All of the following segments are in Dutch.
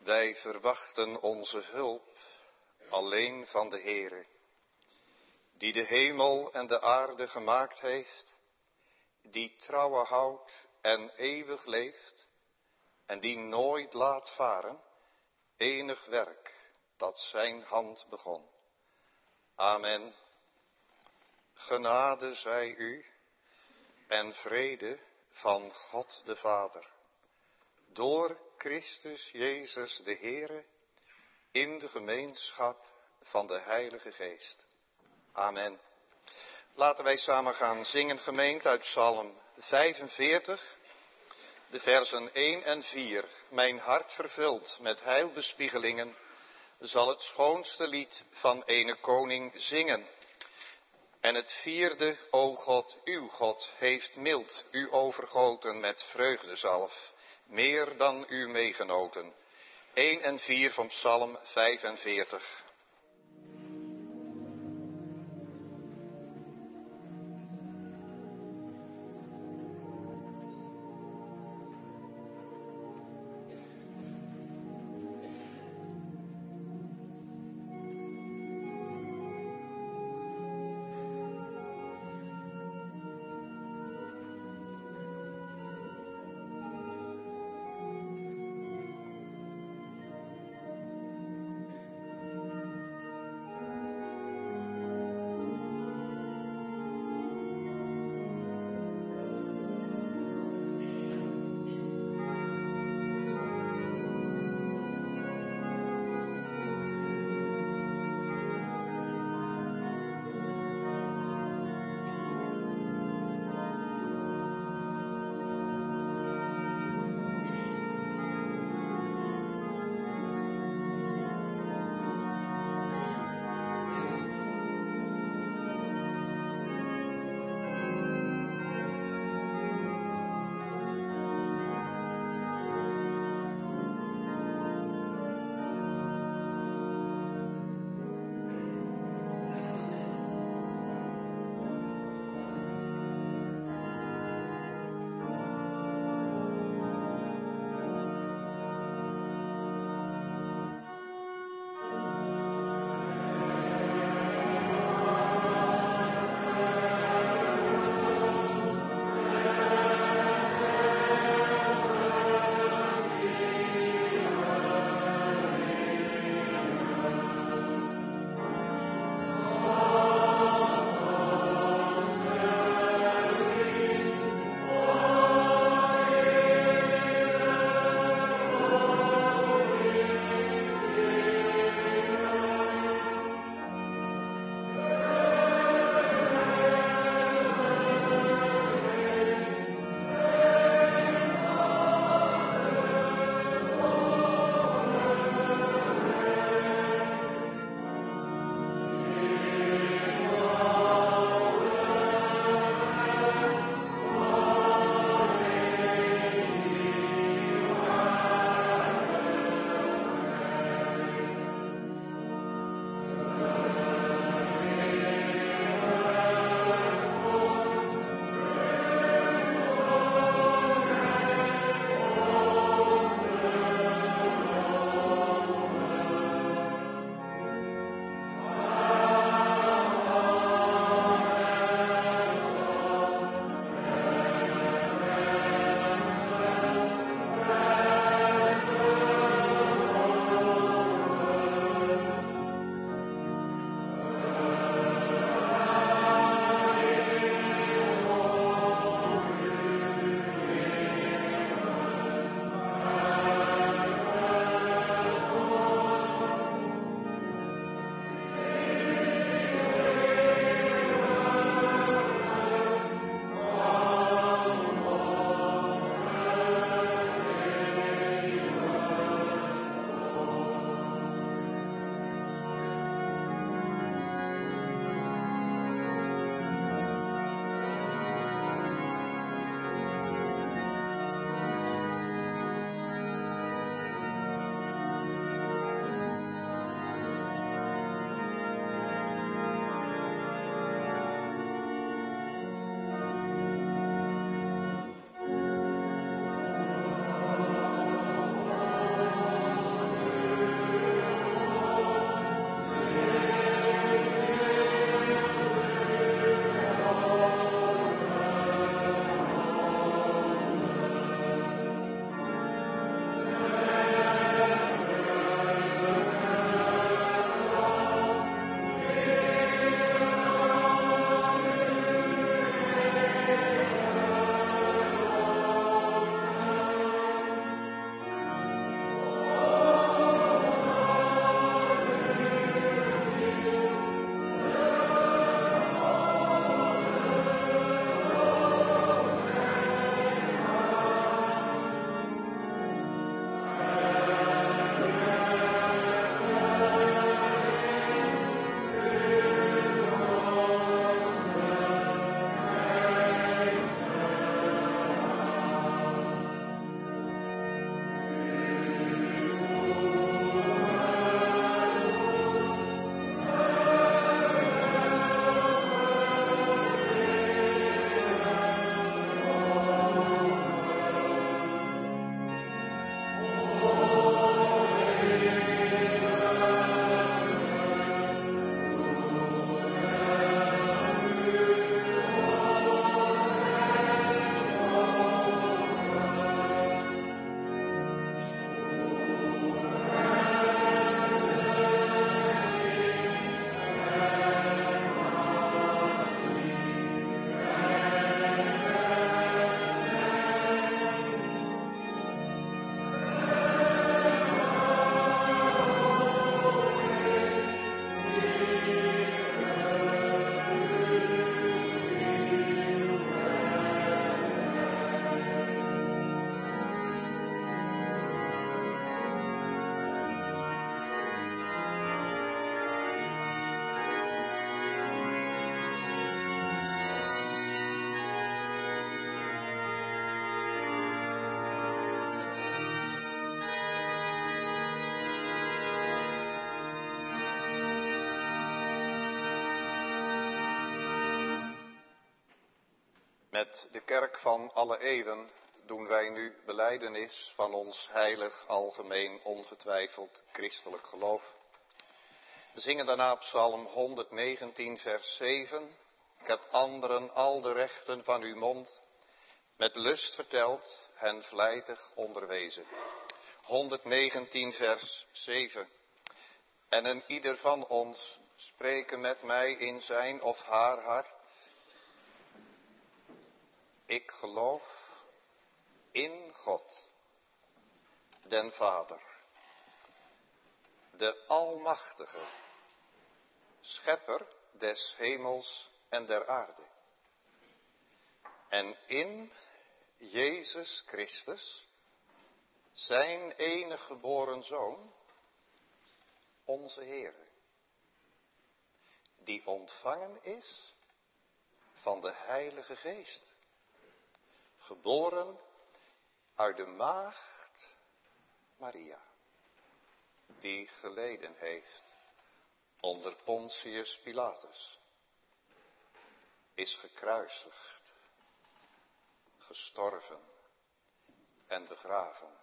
Wij verwachten onze hulp alleen van de Heere, die de hemel en de aarde gemaakt heeft, die trouwe houdt en eeuwig leeft en die nooit laat varen enig werk dat zijn hand begon. Amen. Genade zij u en vrede van God de Vader, door Christus Jezus de Heere, in de gemeenschap van de Heilige Geest. Amen. Laten wij samen gaan zingen, gemeente, uit Psalm 45, de versen 1 en 4. Mijn hart vervuld met heilbespiegelingen zal het schoonste lied van ene koning zingen. En het vierde, o God, uw God, heeft mild u overgoten met vreugdezalf, meer dan u meegenoten. 1 en 4 van Psalm 45. Met de kerk van alle eeuwen doen wij nu belijdenis van ons heilig, algemeen, ongetwijfeld christelijk geloof. We zingen daarna Psalm 119 vers 7. Ik heb anderen al de rechten van uw mond met lust verteld, hen vlijtig onderwezen. 119 vers 7. En een ieder van ons spreken met mij in zijn of haar hart. Ik geloof in God, den Vader, de Almachtige, Schepper des hemels en der aarde. En in Jezus Christus, zijn enige geboren Zoon, onze Heere, die ontvangen is van de Heilige Geest, geboren uit de maagd Maria, die geleden heeft onder Pontius Pilatus, is gekruisigd, gestorven en begraven,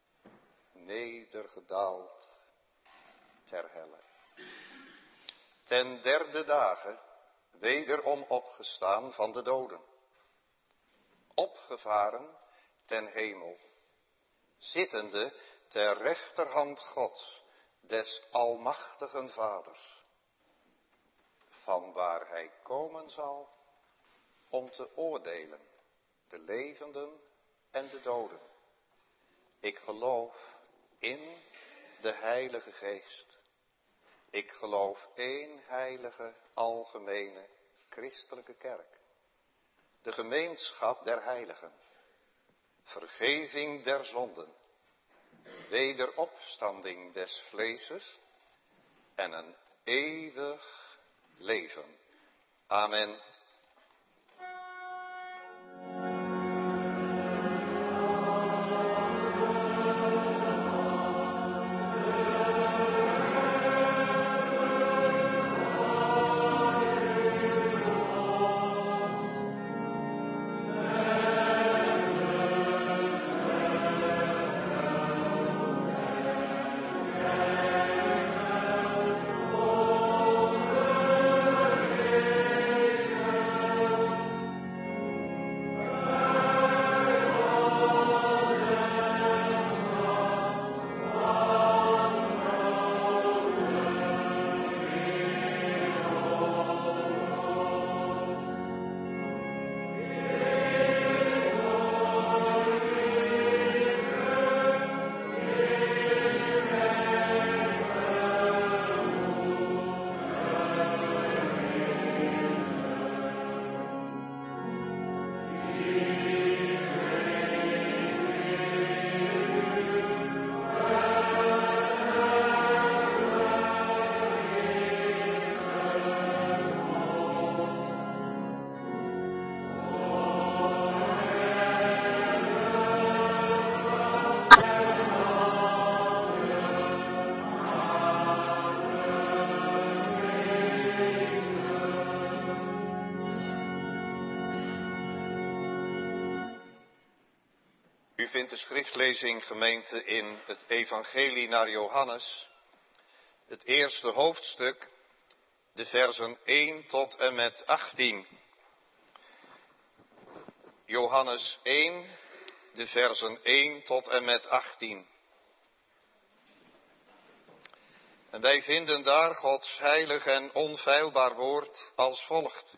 nedergedaald ter helle. Ten derde dage wederom opgestaan van de doden, opgevaren ten hemel, zittende ter rechterhand Gods, des almachtigen Vaders, van waar hij komen zal om te oordelen, de levenden en de doden. Ik geloof in de Heilige Geest. Ik geloof één heilige, algemene, christelijke kerk. De gemeenschap der heiligen. Vergeving der zonden. Wederopstanding des vleeses. En een eeuwig leven. Amen. U vindt de schriftlezing, gemeente, in het evangelie naar Johannes, het eerste hoofdstuk, de versen 1 tot en met 18. Johannes 1, de versen 1 tot en met 18. En wij vinden daar Gods heilig en onfeilbaar woord als volgt.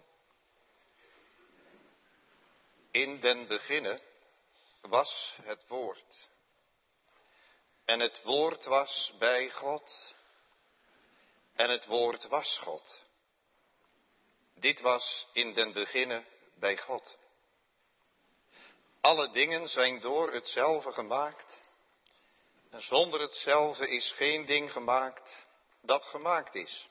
In den beginne was het woord. En het woord was bij God. En het woord was God. Dit was in den beginne bij God. Alle dingen zijn door hetzelfde gemaakt. En zonder hetzelfde is geen ding gemaakt dat gemaakt is.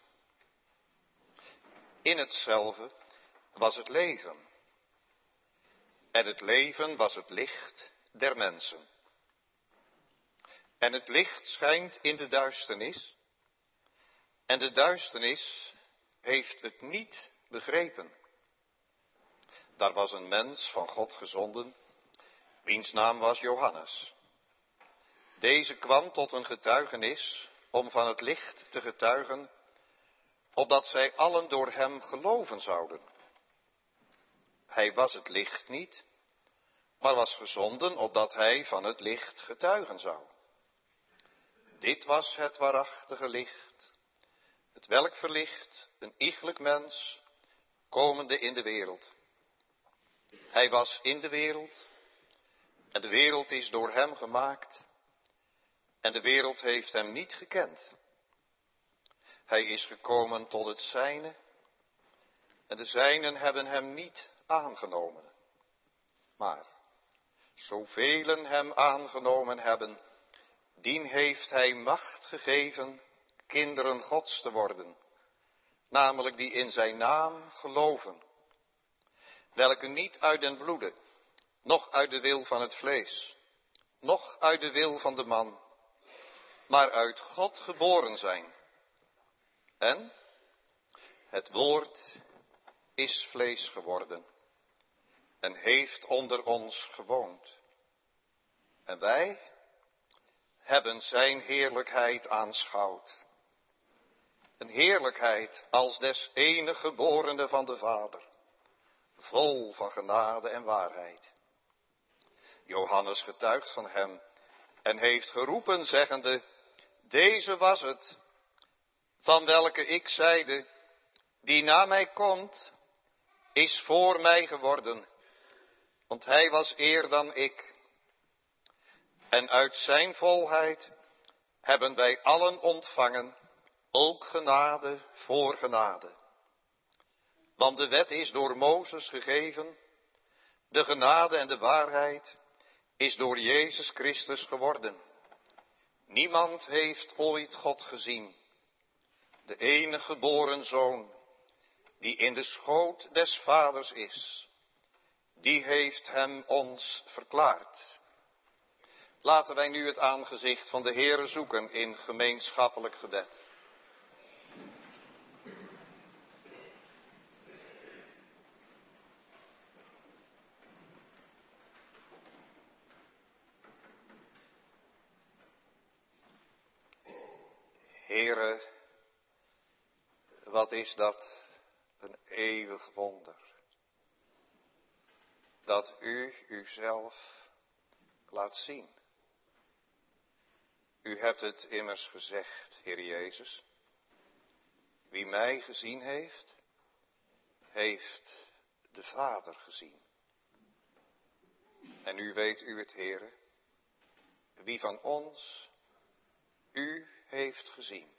In hetzelfde was het leven. En het leven was het licht der mensen. En het licht schijnt in de duisternis. En de duisternis heeft het niet begrepen. daar was een mens van God gezonden, wiens naam was Johannes. Deze kwam tot een getuigenis om van het licht te getuigen, opdat zij allen door hem geloven zouden. Hij was het licht niet, maar was gezonden opdat hij van het licht getuigen zou. Dit was het waarachtige licht, het welk verlicht een iegelijk mens, komende in de wereld. Hij was in de wereld, en de wereld is door hem gemaakt, en de wereld heeft hem niet gekend. Hij is gekomen tot het zijne, en de zijnen hebben hem niet aangenomen. Maar zoveel hem aangenomen hebben, dien heeft hij macht gegeven kinderen Gods te worden, namelijk die in zijn naam geloven, welke niet uit den bloede, noch uit de wil van het vlees, noch uit de wil van de man, maar uit God geboren zijn. En het woord is vlees geworden en heeft onder ons gewoond. En wij hebben zijn heerlijkheid aanschouwd. Een heerlijkheid als des enige geborene van de Vader, vol van genade en waarheid. Johannes getuigt van hem en heeft geroepen zeggende, deze was het, van welke ik zeide, die na mij komt, is voor mij geworden, want hij was eer dan ik. En uit zijn volheid hebben wij allen ontvangen, ook genade voor genade. Want de wet is door Mozes gegeven, de genade en de waarheid is door Jezus Christus geworden. Niemand heeft ooit God gezien, de enige geboren Zoon, die in de schoot des Vaders is, die heeft hem ons verklaard. Laten wij nu het aangezicht van de Heere zoeken in gemeenschappelijk gebed. Heere, wat is dat een eeuwig wonder, dat u uzelf laat zien. U hebt het immers gezegd, Heer Jezus. Wie mij gezien heeft, heeft de Vader gezien. En nu weet u het, Heere, wie van ons u heeft gezien.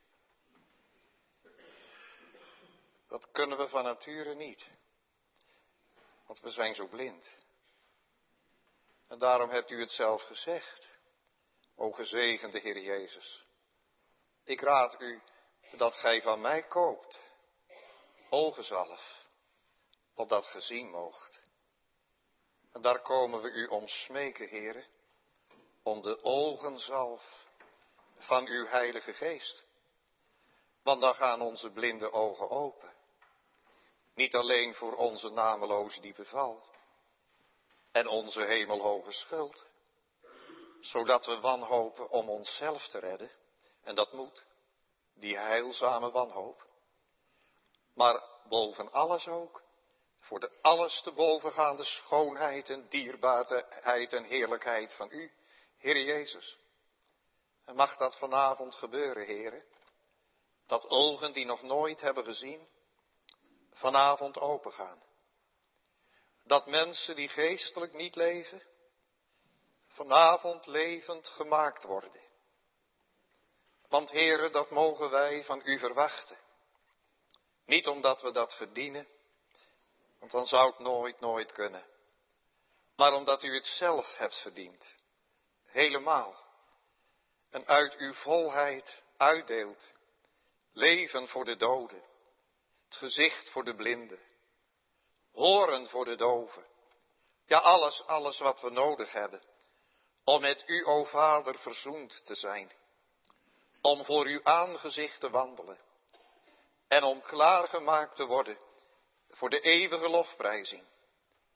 Dat kunnen we van nature niet, want we zijn zo blind. En daarom hebt u het zelf gezegd, o gezegende Heer Jezus. Ik raad u dat gij van mij koopt, ogenzalf, opdat ge zien moogt. En daar komen we u om smeken, Heere, om de ogenzalf van uw Heilige Geest. Want dan gaan onze blinde ogen open. Niet alleen voor onze nameloze diepe val en onze hemelhoge schuld, zodat we wanhopen om onszelf te redden, en dat moet, die heilzame wanhoop. Maar boven alles ook, voor de alles te bovengaande schoonheid en dierbaarheid en heerlijkheid van u, Heer Jezus. En mag dat vanavond gebeuren, Heere, dat ogen die nog nooit hebben gezien, vanavond opengaan. Dat mensen die geestelijk niet leven, vanavond levend gemaakt worden. Want Heere, dat mogen wij van u verwachten. Niet omdat we dat verdienen, want dan zou het nooit kunnen. Maar omdat u het zelf hebt verdiend. Helemaal. En uit uw volheid uitdeelt. Leven voor de doden. Het gezicht voor de blinden. Horen voor de doven. Ja, alles wat we nodig hebben. Om met u, o Vader, verzoend te zijn. Om voor uw aangezicht te wandelen. En om klaargemaakt te worden voor de eeuwige lofprijzing.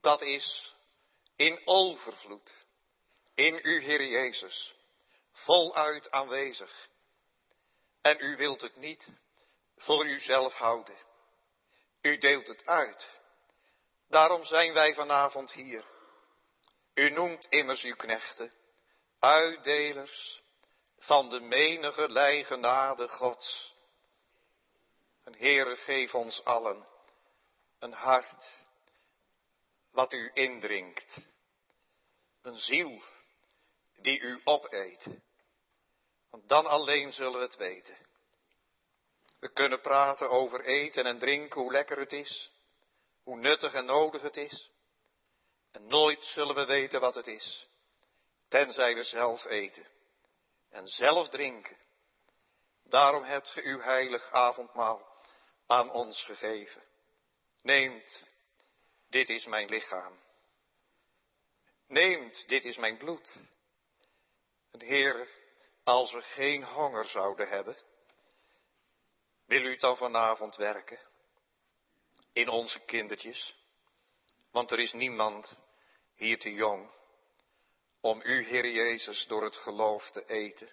dat is in overvloed, in uw Heer Jezus, voluit aanwezig. En u wilt het niet voor uzelf houden. U deelt het uit. Daarom zijn wij vanavond hier. U noemt immers uw knechten, uitdelers van de menige genade Gods. En Heere, geef ons allen een hart wat u indringt. Een ziel die u opeet. Want dan alleen zullen we het weten. We kunnen praten over eten en drinken, hoe lekker het is. Hoe nuttig en nodig het is. En nooit zullen we weten wat het is. Tenzij we zelf eten. En zelf drinken. Daarom hebt ge uw heilig avondmaal aan ons gegeven. Neemt, dit is mijn lichaam. Neemt, dit is mijn bloed. En Heere, als we geen honger zouden hebben, wil u dan vanavond werken in onze kindertjes? Want er is niemand hier te jong om u, Heer Jezus, door het geloof te eten.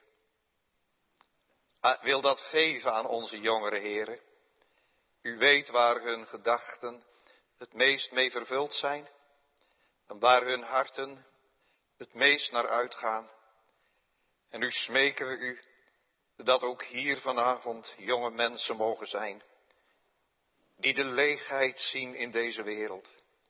Wil dat geven aan onze jongere heren. U weet waar hun gedachten het meest mee vervuld zijn en waar hun harten het meest naar uitgaan. En nu smeken we u dat ook hier vanavond jonge mensen mogen zijn die de leegheid zien in deze wereld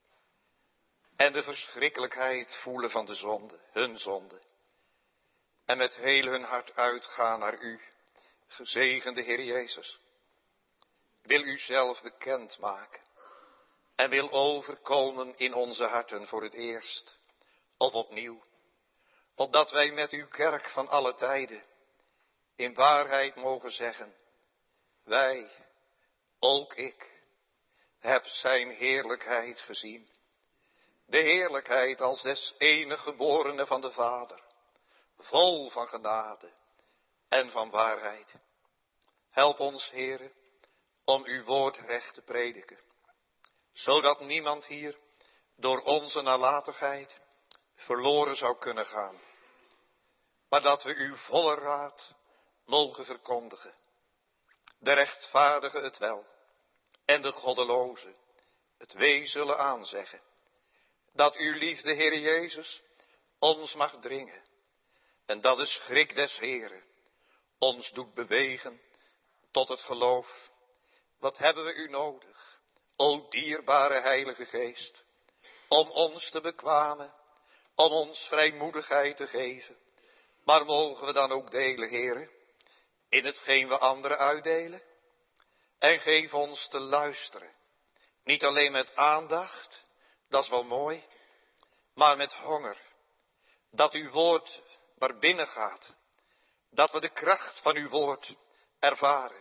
en de verschrikkelijkheid voelen van de zonde, hun zonde. En met heel hun hart uitgaan naar u, gezegende Heer Jezus. Wil u zelf bekend maken en wil overkomen in onze harten voor het eerst of opnieuw. Opdat wij met uw kerk van alle tijden in waarheid mogen zeggen, wij, ook ik, heb zijn heerlijkheid gezien. De heerlijkheid als des enige geborene van de Vader, vol van genade en van waarheid. Help ons, Heere, om uw woord recht te prediken, zodat niemand hier door onze nalatigheid verloren zou kunnen gaan, maar dat we uw volle raad mogen verkondigen. De rechtvaardige het wel en de goddeloze het wee zullen aanzeggen. Dat uw liefde, Heer Jezus, ons mag dringen en dat de schrik des Heeren ons doet bewegen tot het geloof. Wat hebben we u nodig, o dierbare Heilige Geest, om ons te bekwamen, om ons vrijmoedigheid te geven. Maar mogen we dan ook delen, Heere, in hetgeen we anderen uitdelen? En geef ons te luisteren, niet alleen met aandacht, dat is wel mooi, maar met honger, dat uw woord maar binnen gaat, dat we de kracht van uw woord ervaren,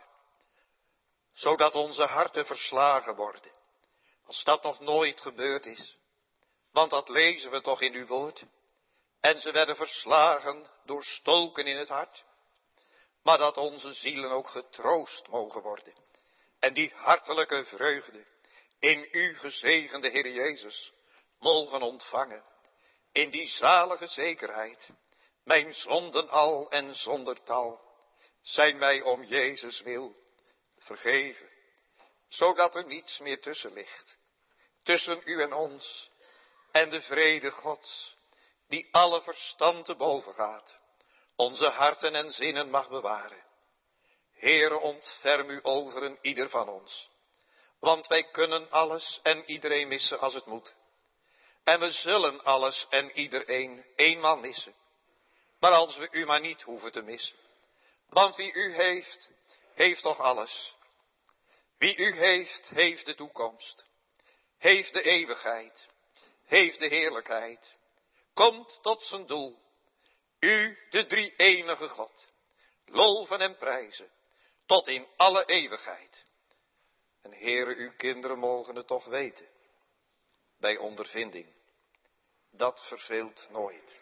zodat onze harten verslagen worden, als dat nog nooit gebeurd is. Want dat lezen we toch in uw woord. En ze werden verslagen door stoken in het hart. Maar dat onze zielen ook getroost mogen worden. En die hartelijke vreugde in u gezegende Heer Jezus mogen ontvangen. In die zalige zekerheid, mijn zonden al en zonder tal, zijn mij om Jezus wil vergeven. Zodat er niets meer tussen ligt. Tussen u en ons. En de vrede Gods, die alle verstand te boven gaat, onze harten en zinnen mag bewaren. Heere, ontferm u over een ieder van ons. Want wij kunnen alles en iedereen missen als het moet. En we zullen alles en iedereen eenmaal missen. Maar als we u maar niet hoeven te missen. Want wie u heeft, heeft toch alles. Wie u heeft, heeft de toekomst. Heeft de eeuwigheid. Heeft de heerlijkheid. Komt tot zijn doel. U, de drie enige God. Loven en prijzen. Tot in alle eeuwigheid. En Heere, uw kinderen mogen het toch weten. Bij ondervinding. Dat verveelt nooit.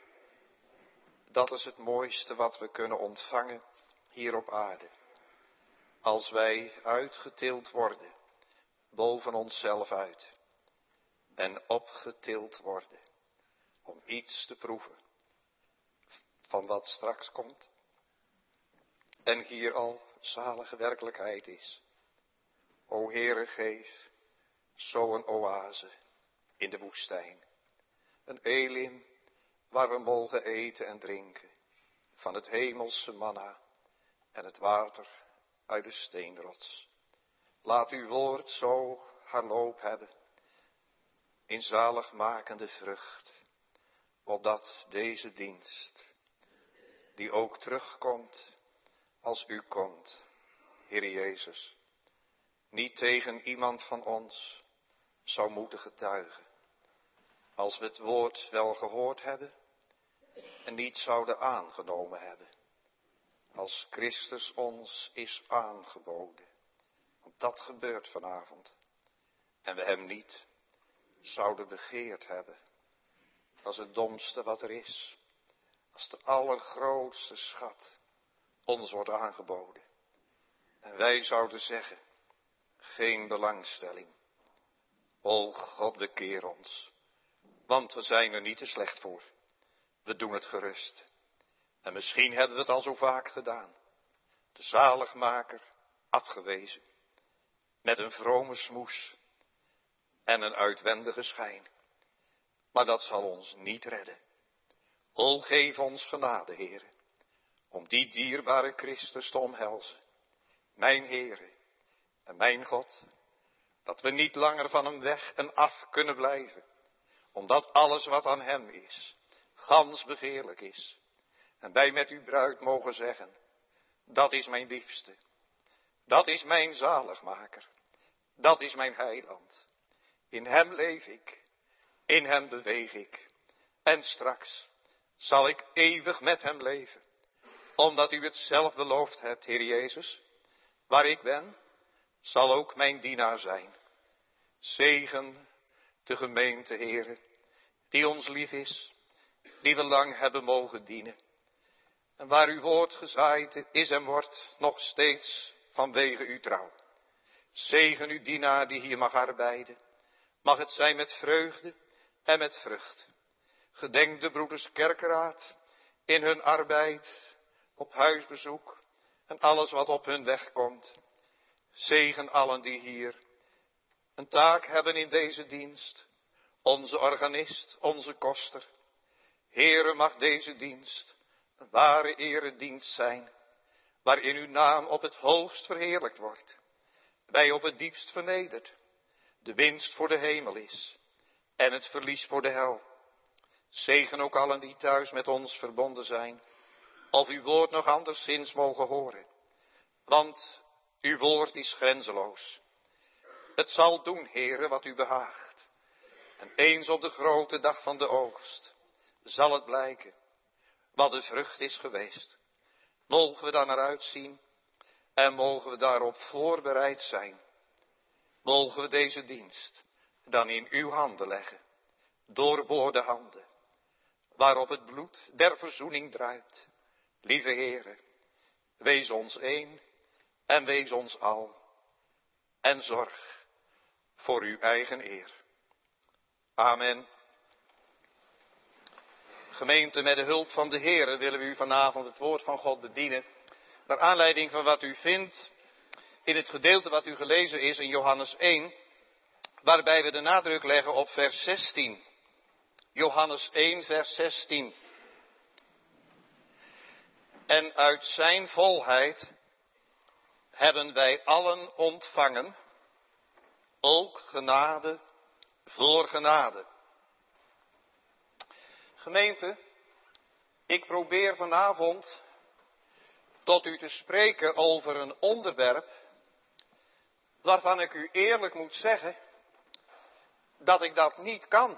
Dat is het mooiste wat we kunnen ontvangen hier op aarde. Als wij uitgetild worden. Boven onszelf uit. en opgetild worden om iets te proeven van wat straks komt en hier al zalige werkelijkheid is. O Heere, geef zo'n oase in de woestijn, een Elim waar we mogen eten en drinken van het hemelse manna en het water uit de steenrots. Laat uw woord zo haar loop hebben in zaligmakende vrucht, opdat deze dienst, die ook terugkomt als u komt, Heer Jezus, niet tegen iemand van ons zou moeten getuigen, als we het woord wel gehoord hebben en niet zouden aangenomen hebben, als Christus ons is aangeboden. Want dat gebeurt vanavond. En we hem niet zouden begeerd hebben. Dat is het domste wat er is. Als de allergrootste schat ons wordt aangeboden. En wij zouden zeggen, geen belangstelling. O God, bekeer ons. Want we zijn er niet te slecht voor. We doen het gerust. En misschien hebben we het al zo vaak gedaan. De zaligmaker afgewezen. Met een vrome smoes en een uitwendige schijn. Maar dat zal ons niet redden. O, geef ons genade, Heere, om die dierbare Christus te omhelzen. Mijn Heere en mijn God, dat we niet langer van hem weg en af kunnen blijven. Omdat alles wat aan hem is, gans begeerlijk is. En wij met uw bruid mogen zeggen, dat is mijn liefste. Dat is mijn zaligmaker. Dat is mijn heiland. In hem leef ik. In hem beweeg ik. En straks zal ik eeuwig met hem leven. Omdat u het zelf beloofd hebt, Heer Jezus. Waar ik ben, zal ook mijn dienaar zijn. Zegen de gemeente, Heere, die ons lief is. Die we lang hebben mogen dienen. En waar uw woord gezaaid is en wordt, nog steeds vanwege uw trouw. Zegen uw dienaar die hier mag arbeiden. Mag het zijn met vreugde en met vrucht. Gedenk de broeders kerkeraad in hun arbeid, op huisbezoek en alles wat op hun weg komt. Zegen allen die hier een taak hebben in deze dienst. Onze organist, onze koster. Heere, mag deze dienst een ware eredienst zijn, waarin uw naam op het hoogst verheerlijkt wordt. Wij op het diepst vernederd, de winst voor de hemel is en het verlies voor de hel. Zegen ook allen die thuis met ons verbonden zijn, of uw woord nog anderszins mogen horen. Want uw woord is grenzeloos. Het zal doen, Heere, wat u behaagt. En eens op de grote dag van de oogst zal het blijken wat de vrucht is geweest. Mogen we daar naar uitzien en mogen we daarop voorbereid zijn. Mogen we deze dienst dan in uw handen leggen, doorboorde handen, waarop het bloed der verzoening druipt. Lieve Heere, wees ons één en wees ons al en zorg voor uw eigen eer. Amen. Gemeente, met de hulp van de Heere willen we u vanavond het woord van God bedienen. Naar aanleiding van wat u vindt in het gedeelte wat u gelezen is in Johannes 1, waarbij we de nadruk leggen op vers 16. Johannes 1, vers 16. En uit zijn volheid hebben wij allen ontvangen, ook genade voor genade. Gemeente, ik probeer vanavond tot u te spreken over een onderwerp waarvan ik u eerlijk moet zeggen dat ik dat niet kan.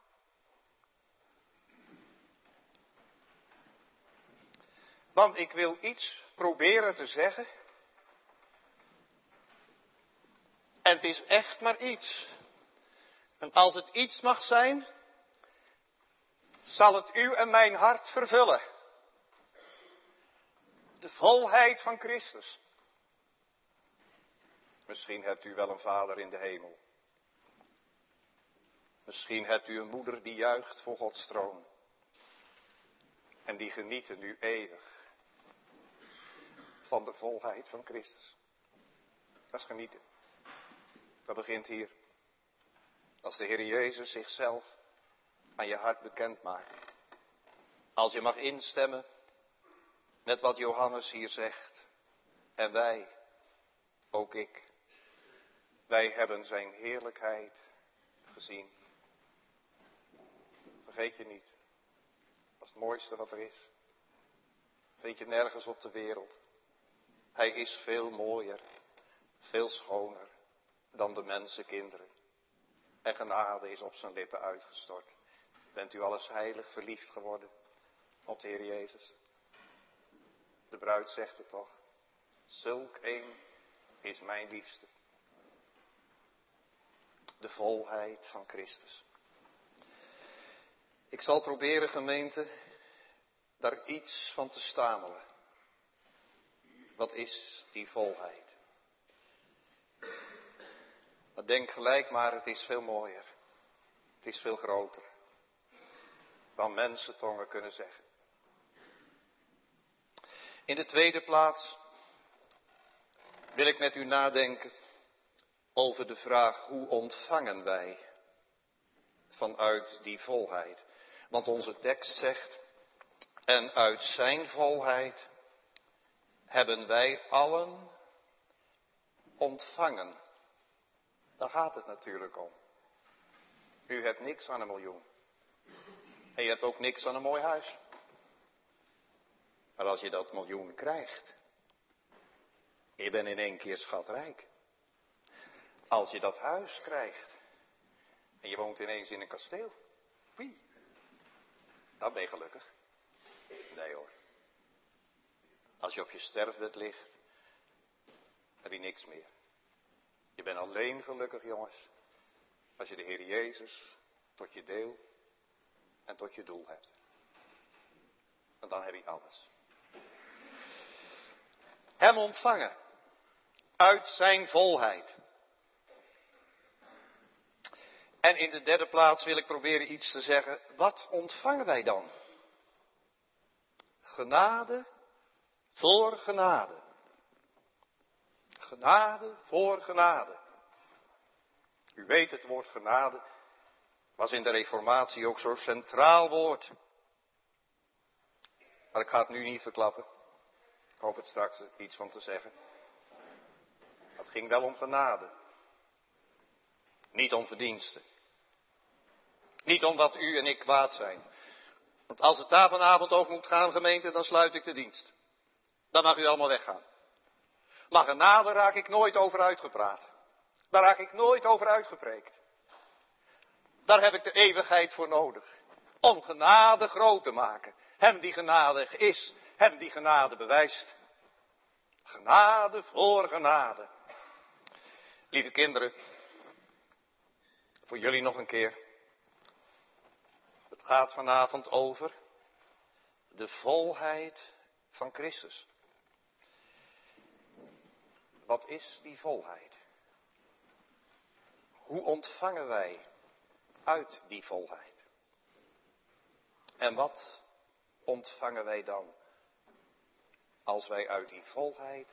Want ik wil iets proberen te zeggen en het is echt maar iets. En als het iets mag zijn, zal het uw en mijn hart vervullen. De volheid van Christus. Misschien hebt u wel een vader in de hemel. Misschien hebt u een moeder die juicht voor Gods troon. En die genieten nu eeuwig van de volheid van Christus. Dat is genieten. Dat begint hier. Als de Heer Jezus zichzelf aan je hart bekend maakt. Als je mag instemmen met wat Johannes hier zegt. En wij, ook ik, wij hebben zijn heerlijkheid gezien. Vergeet je niet. Dat is het mooiste wat er is. Vind je nergens op de wereld. Hij is veel mooier, veel schoner dan de mensenkinderen. En genade is op zijn lippen uitgestort. Bent u alles heilig verliefd geworden op de Heer Jezus? De bruid zegt het toch. Zulk een is mijn liefste. De volheid van Christus. Ik zal proberen, gemeente, daar iets van te stamelen. Wat is die volheid? Maar denk gelijk maar, het is veel mooier. Het is veel groter dan mensentongen kunnen zeggen. In de tweede plaats wil ik met u nadenken over de vraag: hoe ontvangen wij vanuit die volheid? Want onze tekst zegt: en uit zijn volheid hebben wij allen ontvangen. Daar gaat het natuurlijk om. U hebt niks aan 1 miljoen. En je hebt ook niks aan een mooi huis. Maar als je dat miljoen krijgt, je bent in 1 keer schatrijk. Als je dat huis krijgt en je woont ineens in een kasteel, wie? Dan ben je gelukkig. Nee hoor. Als je op je sterfbed ligt, heb je niks meer. Je bent alleen gelukkig, jongens, als je de Heer Jezus tot je deel en tot je doel hebt. En dan heb je alles. Hem ontvangen uit zijn volheid. En in de derde plaats wil ik proberen iets te zeggen. Wat ontvangen wij dan? Genade voor genade. Genade voor genade. U weet, het woord genade was in de Reformatie ook zo'n centraal woord. Maar ik ga het nu niet verklappen. Ik hoop het straks iets van te zeggen. Het ging wel om genade. Niet om verdiensten. Niet omdat u en ik kwaad zijn. Want als het daar vanavond over moet gaan, gemeente, dan sluit ik de dienst. Dan mag u allemaal weggaan. Maar genade raak ik nooit over uitgepraat. Daar raak ik nooit over uitgepreekt. Daar heb ik de eeuwigheid voor nodig. Om genade groot te maken. Hem die genadig is. Hem die genade bewijst. Genade voor genade. Lieve kinderen. Voor jullie nog een keer. Het gaat vanavond over de volheid van Christus. Wat is die volheid? Hoe ontvangen wij uit die volheid? En wat ontvangen wij dan als wij uit die volheid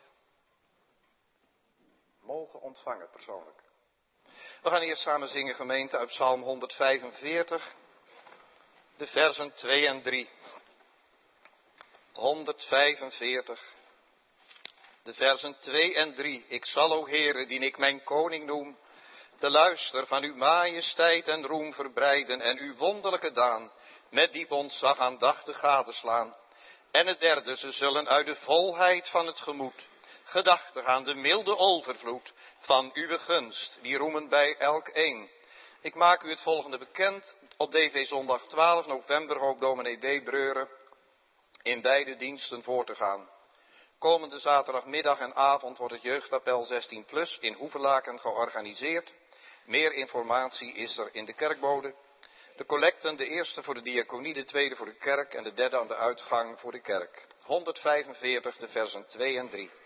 mogen ontvangen persoonlijk? We gaan eerst samen zingen, gemeente, uit Psalm 145, de versen 2 en 3. 145, de versen 2 en 3. Ik zal, o Heere, die ik mijn koning noem, de luister van uw majesteit en roem verbreiden en uw wonderlijke daan met diep ontzag aandachtig gadeslaan. En het derde, ze zullen uit de volheid van het gemoed, gedachtig aan de milde overvloed van uw gunst, die roemen bij elk een. Ik maak u het volgende bekend. Op DV zondag 12 november hoopt dominee D. Breuren in beide diensten voor te gaan. Komende zaterdagmiddag en avond wordt het jeugdappel 16+ in Hoevelaken georganiseerd. Meer informatie is er in de kerkbode. De collecten, de eerste voor de diaconie, de tweede voor de kerk en de derde aan de uitgang voor de kerk. 145, de versen 2 en 3.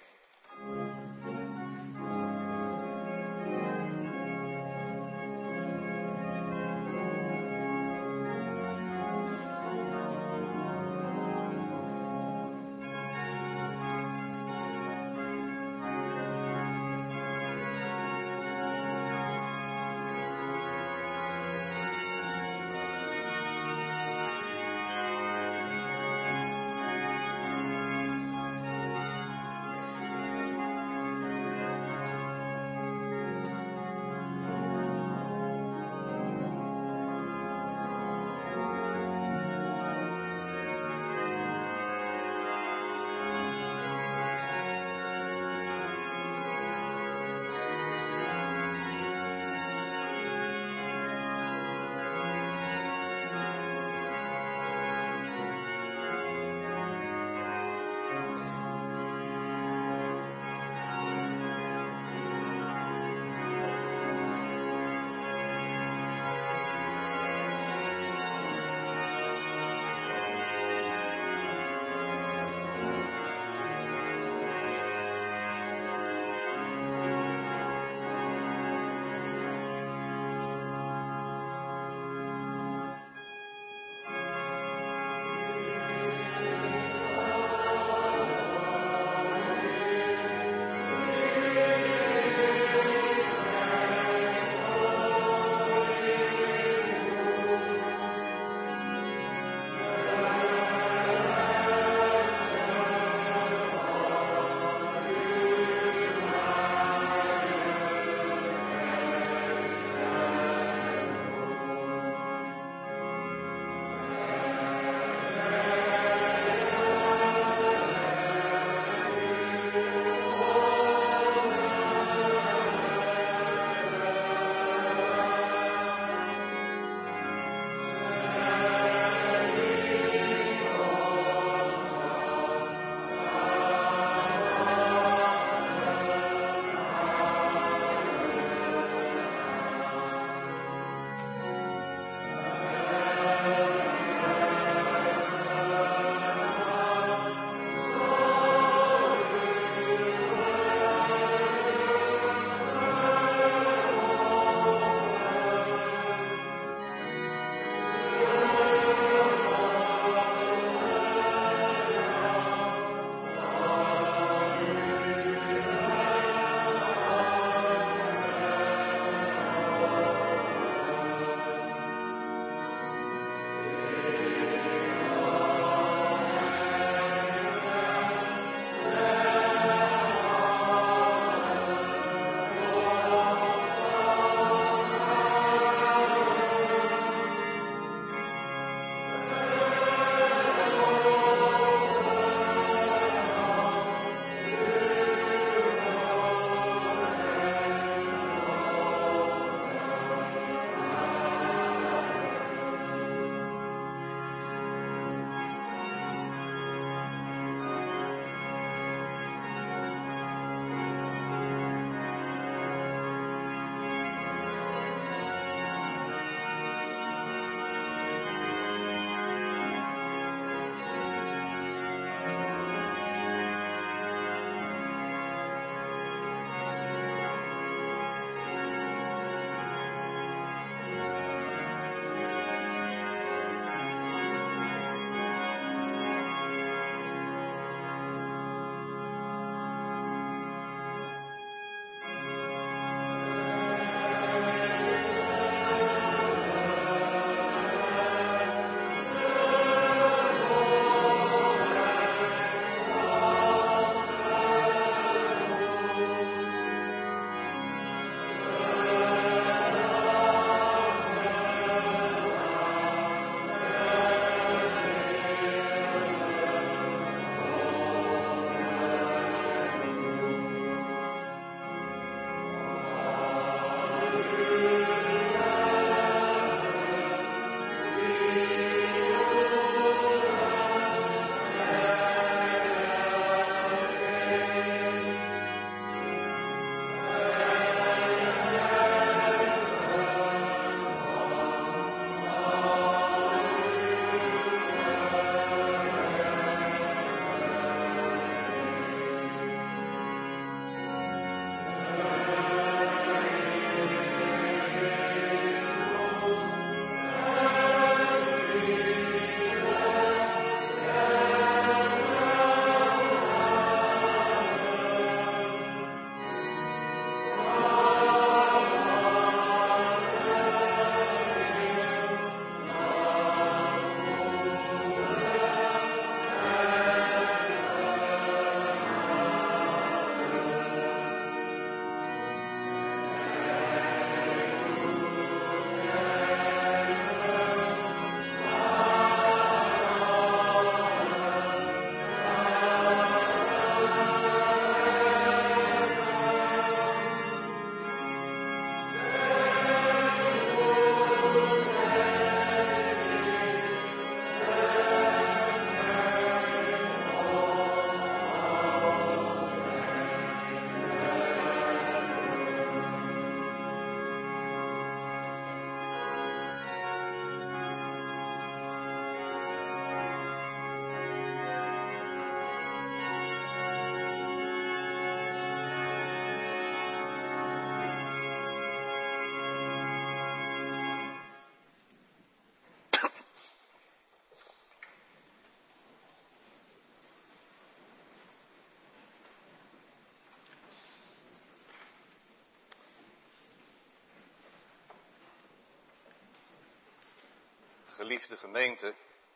Geliefde gemeente,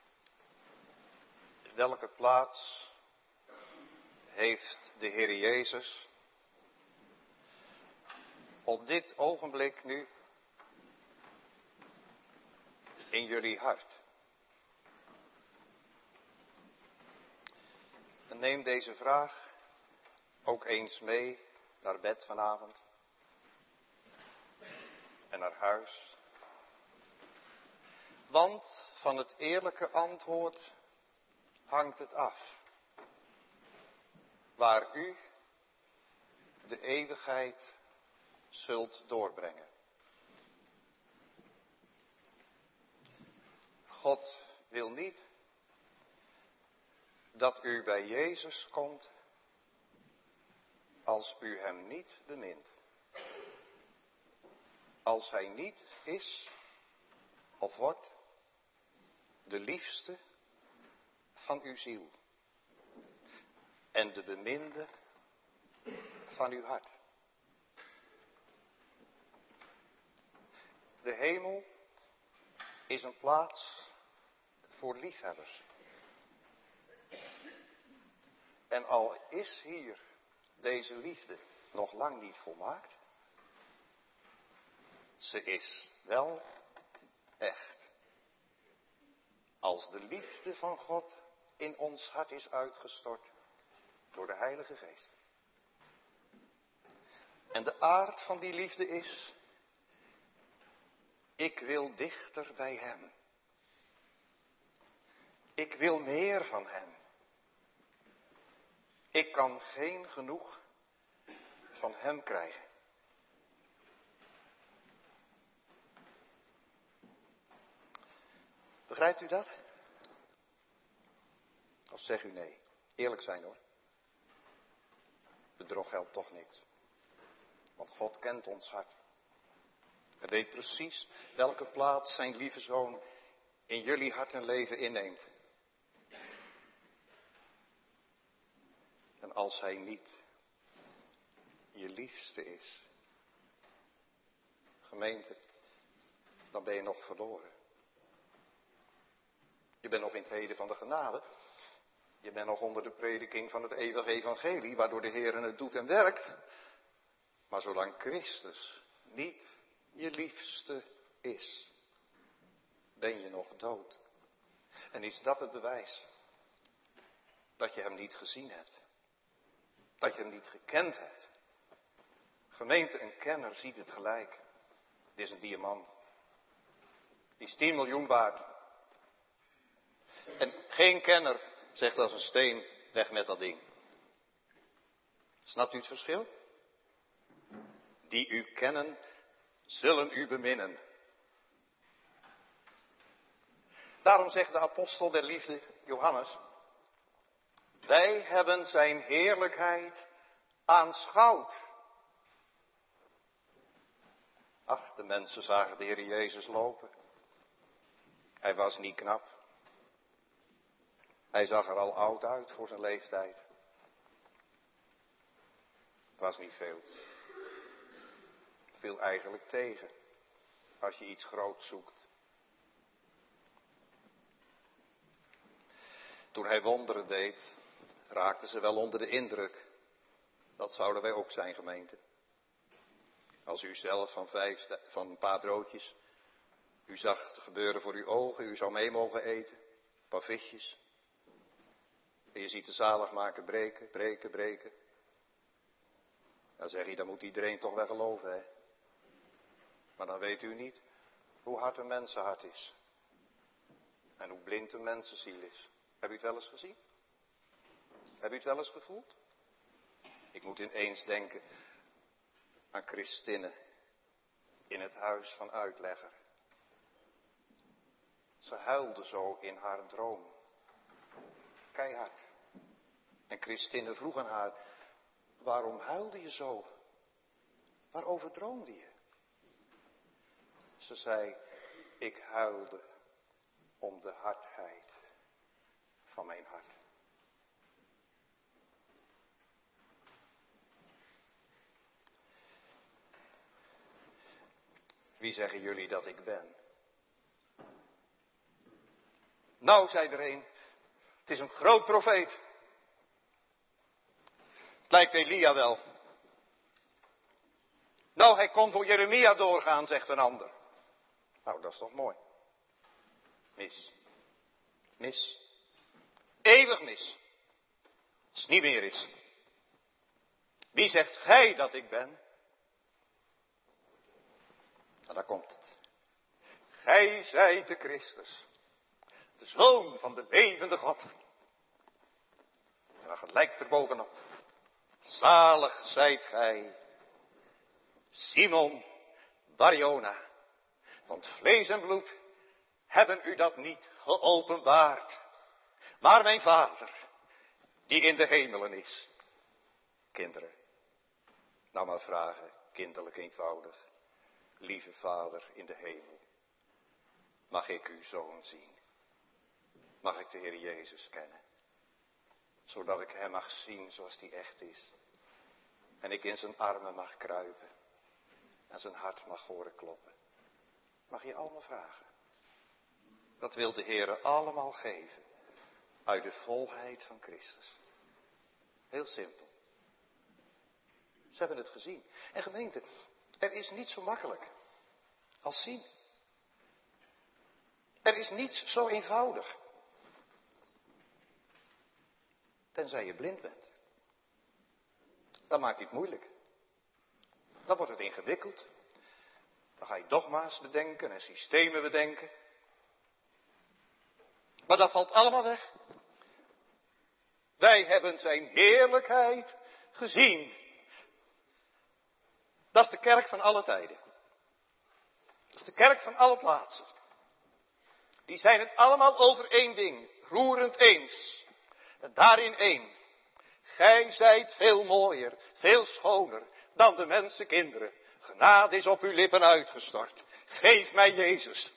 welke plaats heeft de Heer Jezus op dit ogenblik nu in jullie hart? En neem deze vraag ook eens mee naar bed vanavond en naar huis. Want van het eerlijke antwoord hangt het af. Waar u de eeuwigheid zult doorbrengen. God wil niet dat u bij Jezus komt als u hem niet bemint. Als hij niet is of wordt de liefste van uw ziel en de beminde van uw hart. De hemel is een plaats voor liefhebbers. En al is hier deze liefde nog lang niet volmaakt, ze is wel echt. Als de liefde van God in ons hart is uitgestort door de Heilige Geest. En de aard van die liefde is: ik wil dichter bij hem. Ik wil meer van hem. Ik kan geen genoeg van hem krijgen. Begrijpt u dat? Of zeg u nee? Eerlijk zijn hoor. Bedrog helpt toch niks. Want God kent ons hart. Hij weet precies welke plaats zijn lieve zoon in jullie hart en leven inneemt. En als hij niet je liefste is, gemeente, dan ben je nog verloren. Je bent nog in het heden van de genade. Je bent nog onder de prediking van het eeuwige evangelie, waardoor de Heer het doet en werkt. Maar zolang Christus niet je liefste is, ben je nog dood. En is dat het bewijs? Dat je hem niet gezien hebt. Dat je hem niet gekend hebt. Gemeente, een kenner ziet het gelijk. Dit is een diamant. Die is 10 miljoen waard. En geen kenner zegt als een steen, weg met dat ding. Snapt u het verschil? Die u kennen, zullen u beminnen. Daarom zegt de apostel der liefde, Johannes: wij hebben zijn heerlijkheid aanschouwd. Ach, de mensen zagen de Heer Jezus lopen. Hij was niet knap. Hij zag er al oud uit voor zijn leeftijd. Het was niet veel. Het viel eigenlijk tegen als je iets groots zoekt. Toen hij wonderen deed, raakten ze wel onder de indruk. Dat zouden wij ook zijn, gemeente. Als u zelf van een paar broodjes, u zag het gebeuren voor uw ogen, u zou mee mogen eten, een paar visjes. En je ziet de zaligmaker breken. Dan zeg je, dan moet iedereen toch wel geloven, hè. Maar dan weet u niet hoe hard een mensenhart is. En hoe blind een mensenziel is. Heb u het wel eens gezien? Heb u het wel eens gevoeld? Ik moet ineens denken aan Christinne in het huis van uitlegger. Ze huilde zo in haar droom. Keihard. En Christinne vroeg aan haar: waarom huilde je zo? Waarover droomde je? Ze zei: ik huilde om de hardheid van mijn hart. Wie zeggen jullie dat ik ben? Nou, zei er een, het is een groot profeet. Het lijkt Elia wel. Nou, hij kon voor Jeremia doorgaan, zegt een ander. Nou, dat is toch mooi. Mis. Mis. Eeuwig mis. Als het niet meer is. Wie zegt gij dat ik ben? Nou, daar komt het. Gij zijt de Christus. De Zoon van de levende God. En dan gelijkt er bovenop. Zalig zijt gij, Simon Barjona. Want vlees en bloed hebben u dat niet geopenbaard. Maar mijn Vader, die in de hemelen is. Kinderen, nou maar vragen, kinderlijk eenvoudig. Lieve Vader in de hemel, mag ik uw Zoon zien? Mag ik de Heer Jezus kennen? Zodat ik hem mag zien zoals hij echt is. En ik in zijn armen mag kruipen. En zijn hart mag horen kloppen. Mag je allemaal vragen. Dat wil de Heer allemaal geven. Uit de volheid van Christus. Heel simpel. Ze hebben het gezien. En gemeente, er is niets zo makkelijk als zien. Er is niets zo eenvoudig. Tenzij je blind bent. Dan maakt hij het moeilijk. Dan wordt het ingewikkeld. Dan ga je dogma's bedenken en systemen bedenken. Maar dat valt allemaal weg. Wij hebben zijn heerlijkheid gezien. Dat is de kerk van alle tijden. Dat is de kerk van alle plaatsen. Die zijn het allemaal over één ding. Roerend eens. En daarin één. Gij zijt veel mooier, veel schoner dan de mensenkinderen. Genade is op uw lippen uitgestort. Geef mij Jezus.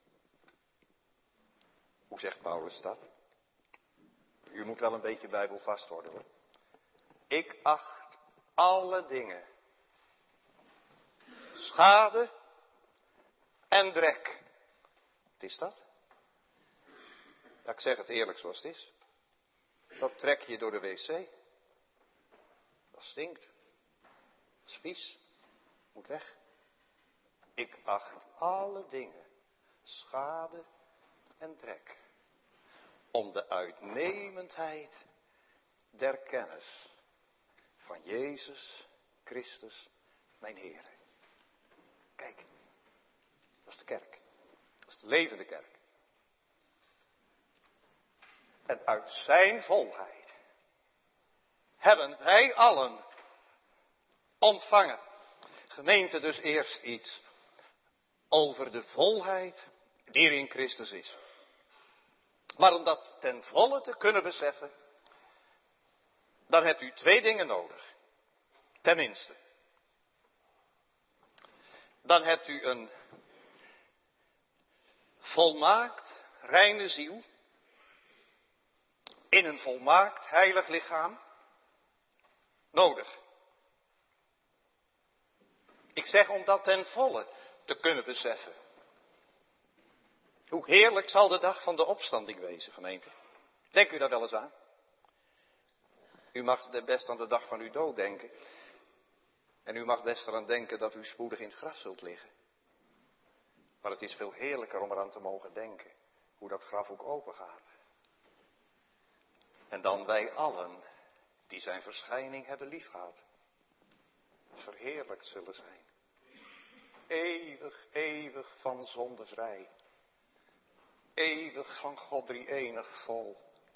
Hoe zegt Paulus dat? U moet wel een beetje bijbelvast worden hoor. Ik acht alle dingen schade en drek. Wat is dat? Ja, ik zeg het eerlijk zoals het is. Dat trek je door de wc. Dat stinkt. Dat is vies. Moet weg. Ik acht alle dingen schade en drek. Om de uitnemendheid der kennis van Jezus Christus mijn Heer. Kijk, dat is de kerk. Dat is de levende kerk. En uit zijn volheid hebben wij allen ontvangen. Gemeente, dus eerst iets over de volheid die er in Christus is. Maar om dat ten volle te kunnen beseffen, dan hebt u twee dingen nodig. Tenminste. Dan hebt u een volmaakt reine ziel. In een volmaakt heilig lichaam. Nodig. Ik zeg om dat ten volle te kunnen beseffen. Hoe heerlijk zal de dag van de opstanding wezen, gemeente. Denkt u daar wel eens aan? U mag best aan de dag van uw dood denken. En u mag best eraan denken dat u spoedig in het graf zult liggen. Maar het is veel heerlijker om eraan te mogen denken. Hoe dat graf ook open gaat. En dan wij allen die zijn verschijning hebben liefgehad. Verheerlijkt zullen zijn. Eeuwig, eeuwig van zonde vrij. Eeuwig van God drie-enig vol.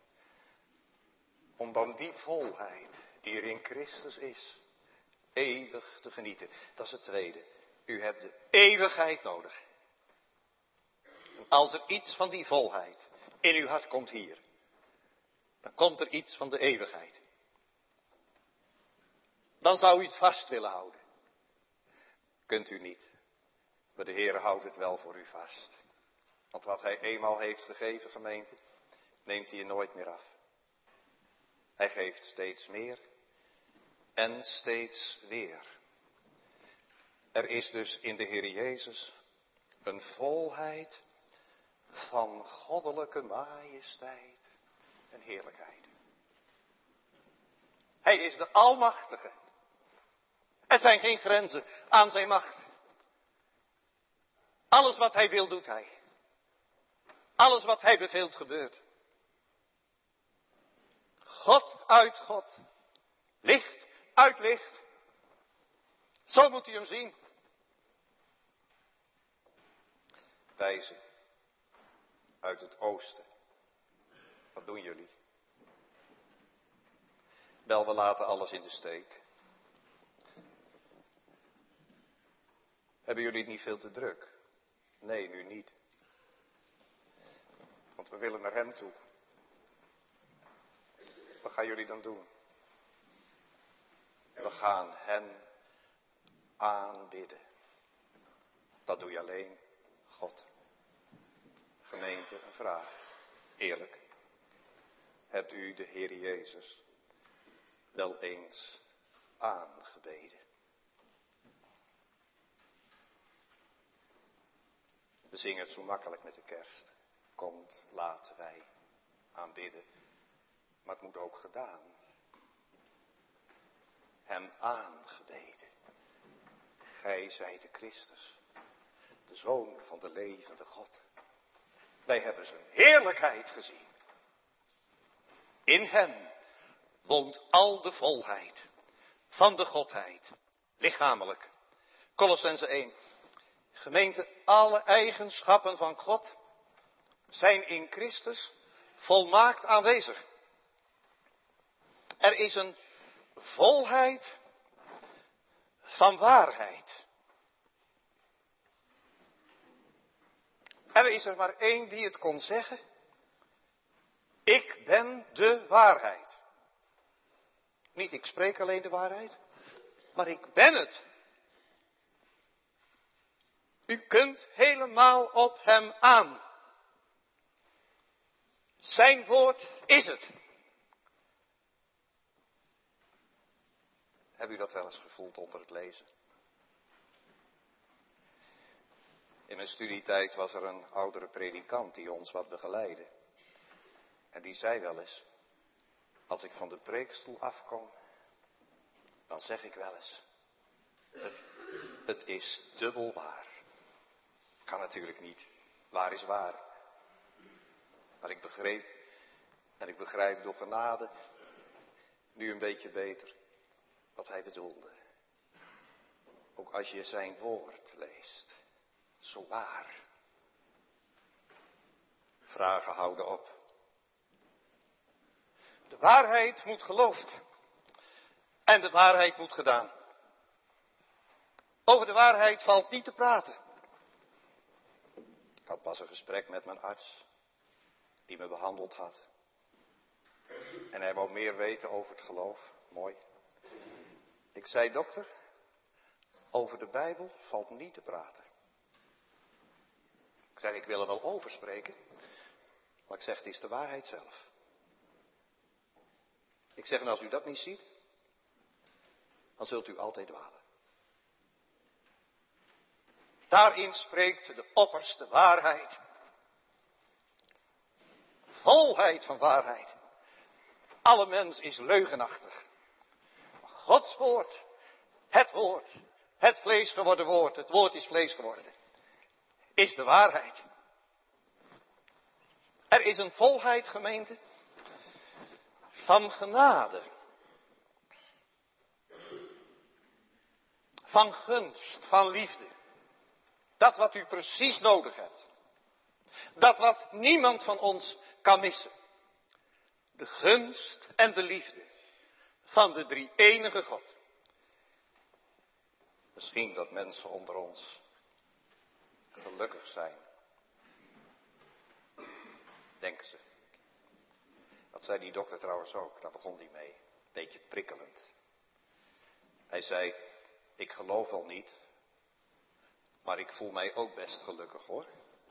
Om dan die volheid die er in Christus is, eeuwig te genieten. Dat is het tweede. U hebt de eeuwigheid nodig. En als er iets van die volheid in uw hart komt hier, dan komt er iets van de eeuwigheid. Dan zou u het vast willen houden. Kunt u niet. Maar de Heer houdt het wel voor u vast. Want wat hij eenmaal heeft gegeven, gemeente, neemt hij je nooit meer af. Hij geeft steeds meer en steeds weer. Er is dus in de Heer Jezus een volheid van goddelijke majesteit en heerlijkheid. Hij is de Almachtige. Er zijn geen grenzen aan zijn macht. Alles wat hij wil, doet hij. Alles wat hij beveelt, gebeurt. God uit God. Licht uit licht. Zo moet u hem zien. Wijzen uit het oosten. Wat doen jullie? Wel, we laten alles in de steek. Hebben jullie het niet veel te druk? Nee, nu niet. Want we willen naar hem toe. Wat gaan jullie dan doen? We gaan hem aanbidden. Dat doe je alleen God. Gemeente, een vraag. Eerlijk. Hebt u de Heer Jezus wel eens aangebeden? We zingen het zo makkelijk met de kerst. Komt, laten wij aanbidden. Maar het moet ook gedaan. Hem aangebeden. Gij zijt de Christus, de Zoon van de levende God. Wij hebben zijn heerlijkheid gezien. In hem woont al de volheid van de Godheid, lichamelijk. Kolossenzen 1. Gemeente, alle eigenschappen van God zijn in Christus volmaakt aanwezig. Er is een volheid van waarheid. Er is er maar één die het kon zeggen. Ik ben de waarheid. Niet ik spreek alleen de waarheid, maar ik ben het. U kunt helemaal op hem aan. Zijn woord is het. Hebben u dat wel eens gevoeld onder het lezen? In mijn studietijd was er een oudere predikant die ons wat begeleidde. En die zei wel eens, als ik van de preekstoel afkom, dan zeg ik wel eens, het is dubbel waar. Kan natuurlijk niet. Waar is waar? Maar ik begreep, en ik begrijp door genade, nu een beetje beter, wat hij bedoelde. Ook als je zijn woord leest. Zo waar. Vragen houden op. De waarheid moet geloofd. En de waarheid moet gedaan. Over de waarheid valt niet te praten. Ik had pas een gesprek met mijn arts. Die me behandeld had. En hij wou meer weten over het geloof. Mooi. Ik zei, dokter, over de Bijbel valt niet te praten. Ik zeg, ik wil er wel over spreken. Maar ik zeg, het is de waarheid zelf. Ik zeg, en als u dat niet ziet, dan zult u altijd dwalen. Daarin spreekt de opperste waarheid. Volheid van waarheid. Alle mens is leugenachtig. Maar Gods woord, het vlees geworden woord, het woord is vlees geworden, is de waarheid. Er is een volheid, gemeente, van genade. Van gunst, van liefde. Dat wat u precies nodig hebt. Dat wat niemand van ons kan missen. De gunst en de liefde van de drie-enige God. Misschien dat mensen onder ons gelukkig zijn. Denken ze. Dat zei die dokter trouwens ook, daar begon hij mee. Beetje prikkelend. Hij zei, ik geloof wel niet, maar ik voel mij ook best gelukkig hoor.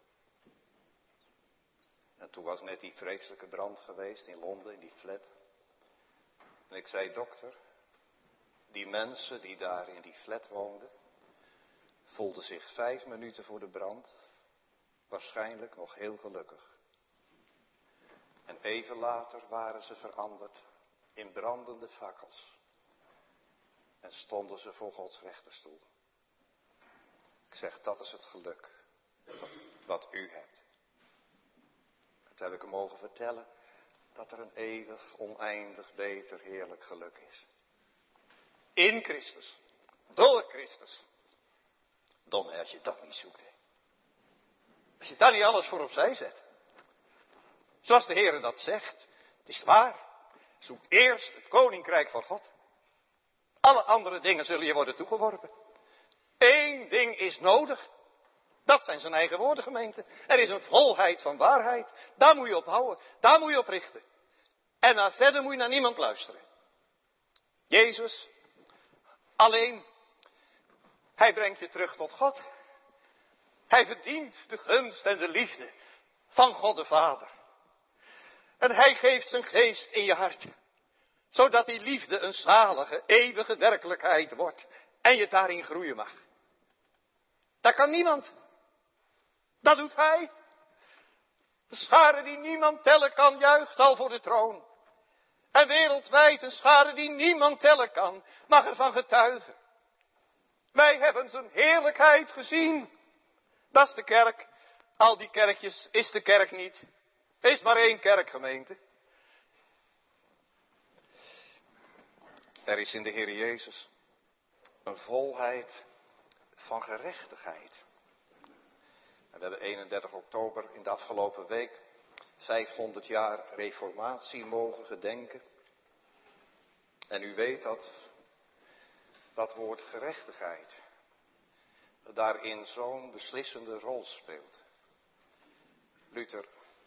En toen was net die vreselijke brand geweest in Londen, in die flat. En ik zei, dokter, die mensen die daar in die flat woonden, voelden zich 5 minuten voor de brand waarschijnlijk nog heel gelukkig. En even later waren ze veranderd in brandende fakkels. En stonden ze voor Gods rechterstoel. Ik zeg, dat is het geluk wat u hebt. Het heb ik hem mogen vertellen dat er een eeuwig, oneindig, beter, heerlijk geluk is. In Christus. Door Christus. Domme, als je dat niet zoekt. Hè. Als je daar niet alles voor opzij zet. Zoals de Heer dat zegt. Het is waar. Zoek eerst het koninkrijk van God. Alle andere dingen zullen je worden toegeworpen. Eén ding is nodig. Dat zijn zijn eigen woorden, gemeente. Er is een volheid van waarheid. Daar moet je op houden. Daar moet je op richten. En naar verder moet je naar niemand luisteren. Jezus. Alleen. Hij brengt je terug tot God. Hij verdient de gunst en de liefde van God de Vader. En hij geeft zijn geest in je hart. Zodat die liefde een zalige, eeuwige werkelijkheid wordt. En je daarin groeien mag. Dat kan niemand. Dat doet hij. De schare die niemand tellen kan, juicht al voor de troon. En wereldwijd een schare die niemand tellen kan, mag ervan getuigen. Wij hebben zijn heerlijkheid gezien. Dat is de kerk. Al die kerkjes is de kerk niet. Er is maar één kerkgemeente. Er is in de Heer Jezus een volheid van gerechtigheid. En we hebben 31 oktober in de afgelopen week 500 jaar reformatie mogen gedenken. En u weet dat woord gerechtigheid daarin zo'n beslissende rol speelt. Luther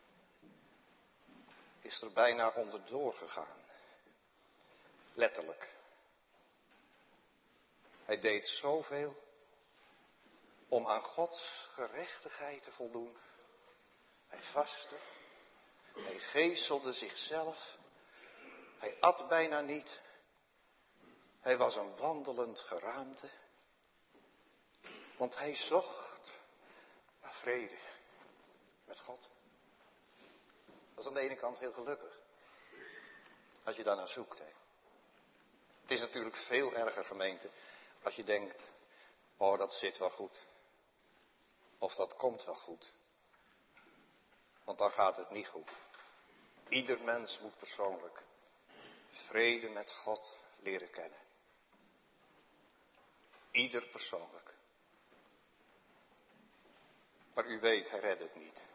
is er bijna onderdoor gegaan. Letterlijk. Hij deed zoveel om aan Gods gerechtigheid te voldoen. Hij vastte. Hij geeselde zichzelf. Hij at bijna niet. Hij was een wandelend geraamte. Want hij zocht naar vrede met God. Dat is aan de ene kant heel gelukkig. Als je daarnaar zoekt. Hè. Het is natuurlijk veel erger, gemeente, als je denkt, oh, dat zit wel goed. Of dat komt wel goed. Want dan gaat het niet goed. Ieder mens moet persoonlijk vrede met God leren kennen. Ieder persoonlijk. Maar u weet, hij redt het niet.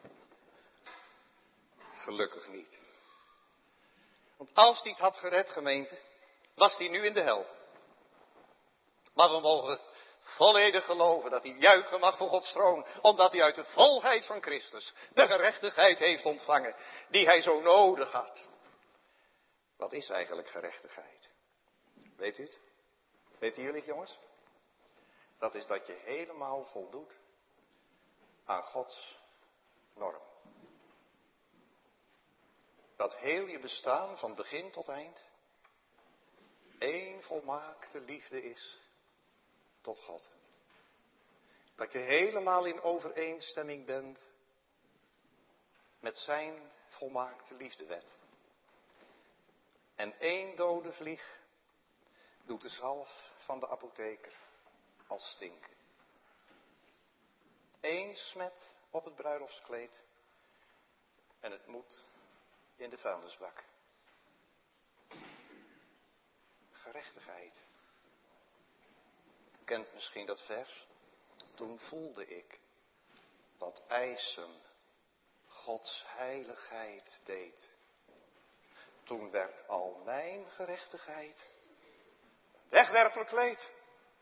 Gelukkig niet. Want als hij het had gered, gemeente, was hij nu in de hel. Maar we mogen volledig geloven dat hij juichen mag voor Gods troon. Omdat hij uit de volheid van Christus de gerechtigheid heeft ontvangen die hij zo nodig had. Wat is eigenlijk gerechtigheid? Weet u het? Weten jullie het, jongens? Dat is dat je helemaal voldoet aan Gods norm. Dat heel je bestaan van begin tot eind één volmaakte liefde is tot God. Dat je helemaal in overeenstemming bent met zijn volmaakte liefdewet. En één dode vlieg doet de zalf van de apotheker als stinken. Eén smet op het bruiloftskleed en het moet in de vuilnisbak. Gerechtigheid. U kent misschien dat vers. Toen voelde ik wat eisen Gods heiligheid deed. Toen werd al mijn gerechtigheid wegwerpverkleed.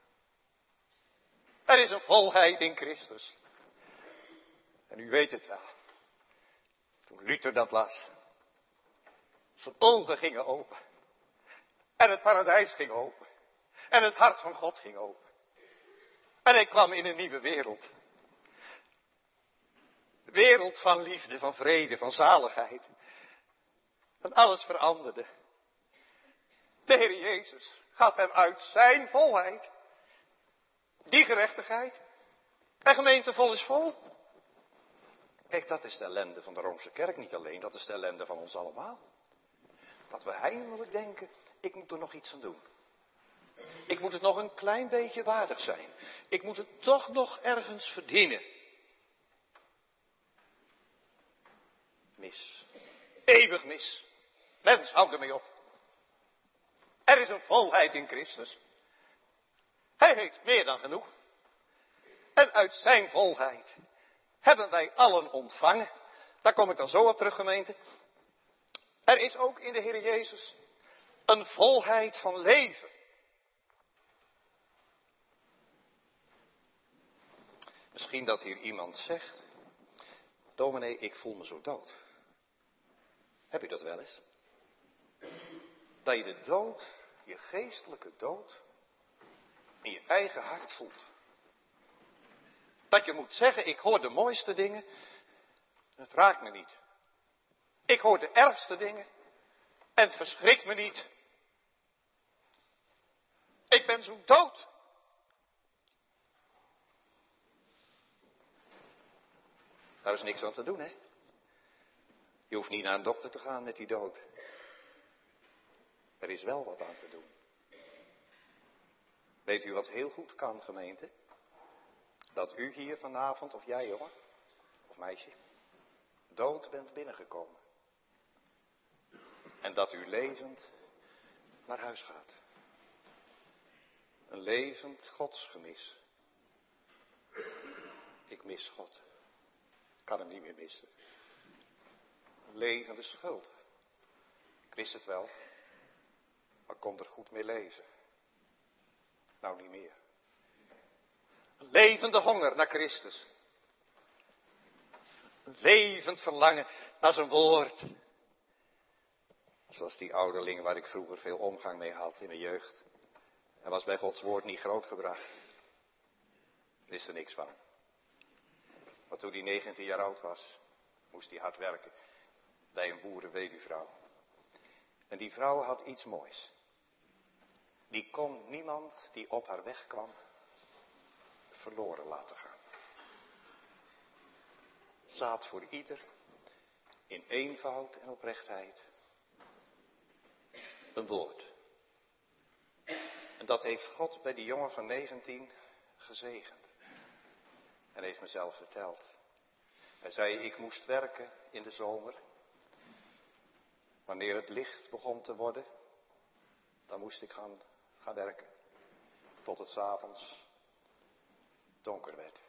Er is een volheid in Christus. En u weet het wel. Toen Luther dat las. Zijn ogen gingen open. En het paradijs ging open. En het hart van God ging open. En hij kwam in een nieuwe wereld. De wereld van liefde, van vrede, van zaligheid. En alles veranderde. De Heer Jezus gaf hem uit zijn volheid die gerechtigheid. En gemeente vol is vol. Kijk, dat is de ellende van de Roomse Kerk niet alleen, dat is de ellende van ons allemaal. Dat we heimelijk denken, ik moet er nog iets aan doen. Ik moet het nog een klein beetje waardig zijn. Ik moet het toch nog ergens verdienen. Mis. Eeuwig mis. Mens, houd ermee op. Er is een volheid in Christus. Hij heeft meer dan genoeg. En uit zijn volheid hebben wij allen ontvangen. Daar kom ik dan zo op terug, gemeente. Er is ook in de Heer Jezus een volheid van leven. Misschien dat hier iemand zegt, dominee, ik voel me zo dood. Heb je dat wel eens? Dat je de dood, je geestelijke dood, in je eigen hart voelt. Dat je moet zeggen, ik hoor de mooiste dingen, het raakt me niet. Ik hoor de ergste dingen en het verschrikt me niet. Ik ben zo dood. Daar is niks aan te doen, hè? Je hoeft niet naar een dokter te gaan met die dood. Er is wel wat aan te doen. Weet u wat heel goed kan, gemeente? Dat u hier vanavond, of jij jongen, of meisje, dood bent binnengekomen. En dat u levend naar huis gaat. Een levend godsgemis. Ik mis God. Ik kan hem niet meer missen. Een levende schuld. Ik wist het wel, maar kon er goed mee leven. Nou niet meer. Een levende honger naar Christus. Een levend verlangen naar zijn woord. Zoals die ouderling waar ik vroeger veel omgang mee had in mijn jeugd. Hij was bij Gods woord niet grootgebracht. Wist er niks van. Maar toen hij 19 jaar oud was, moest hij hard werken bij een boerenweduwvrouw. En die vrouw had iets moois. Die kon niemand die op haar weg kwam verloren laten gaan. Ze had voor ieder in eenvoud en oprechtheid een woord. En dat heeft God bij die jongen van 19 gezegend. En heeft mezelf verteld. Hij zei, ik moest werken in de zomer. Wanneer het licht begon te worden, dan moest ik gaan werken. Tot het 's avonds donker werd.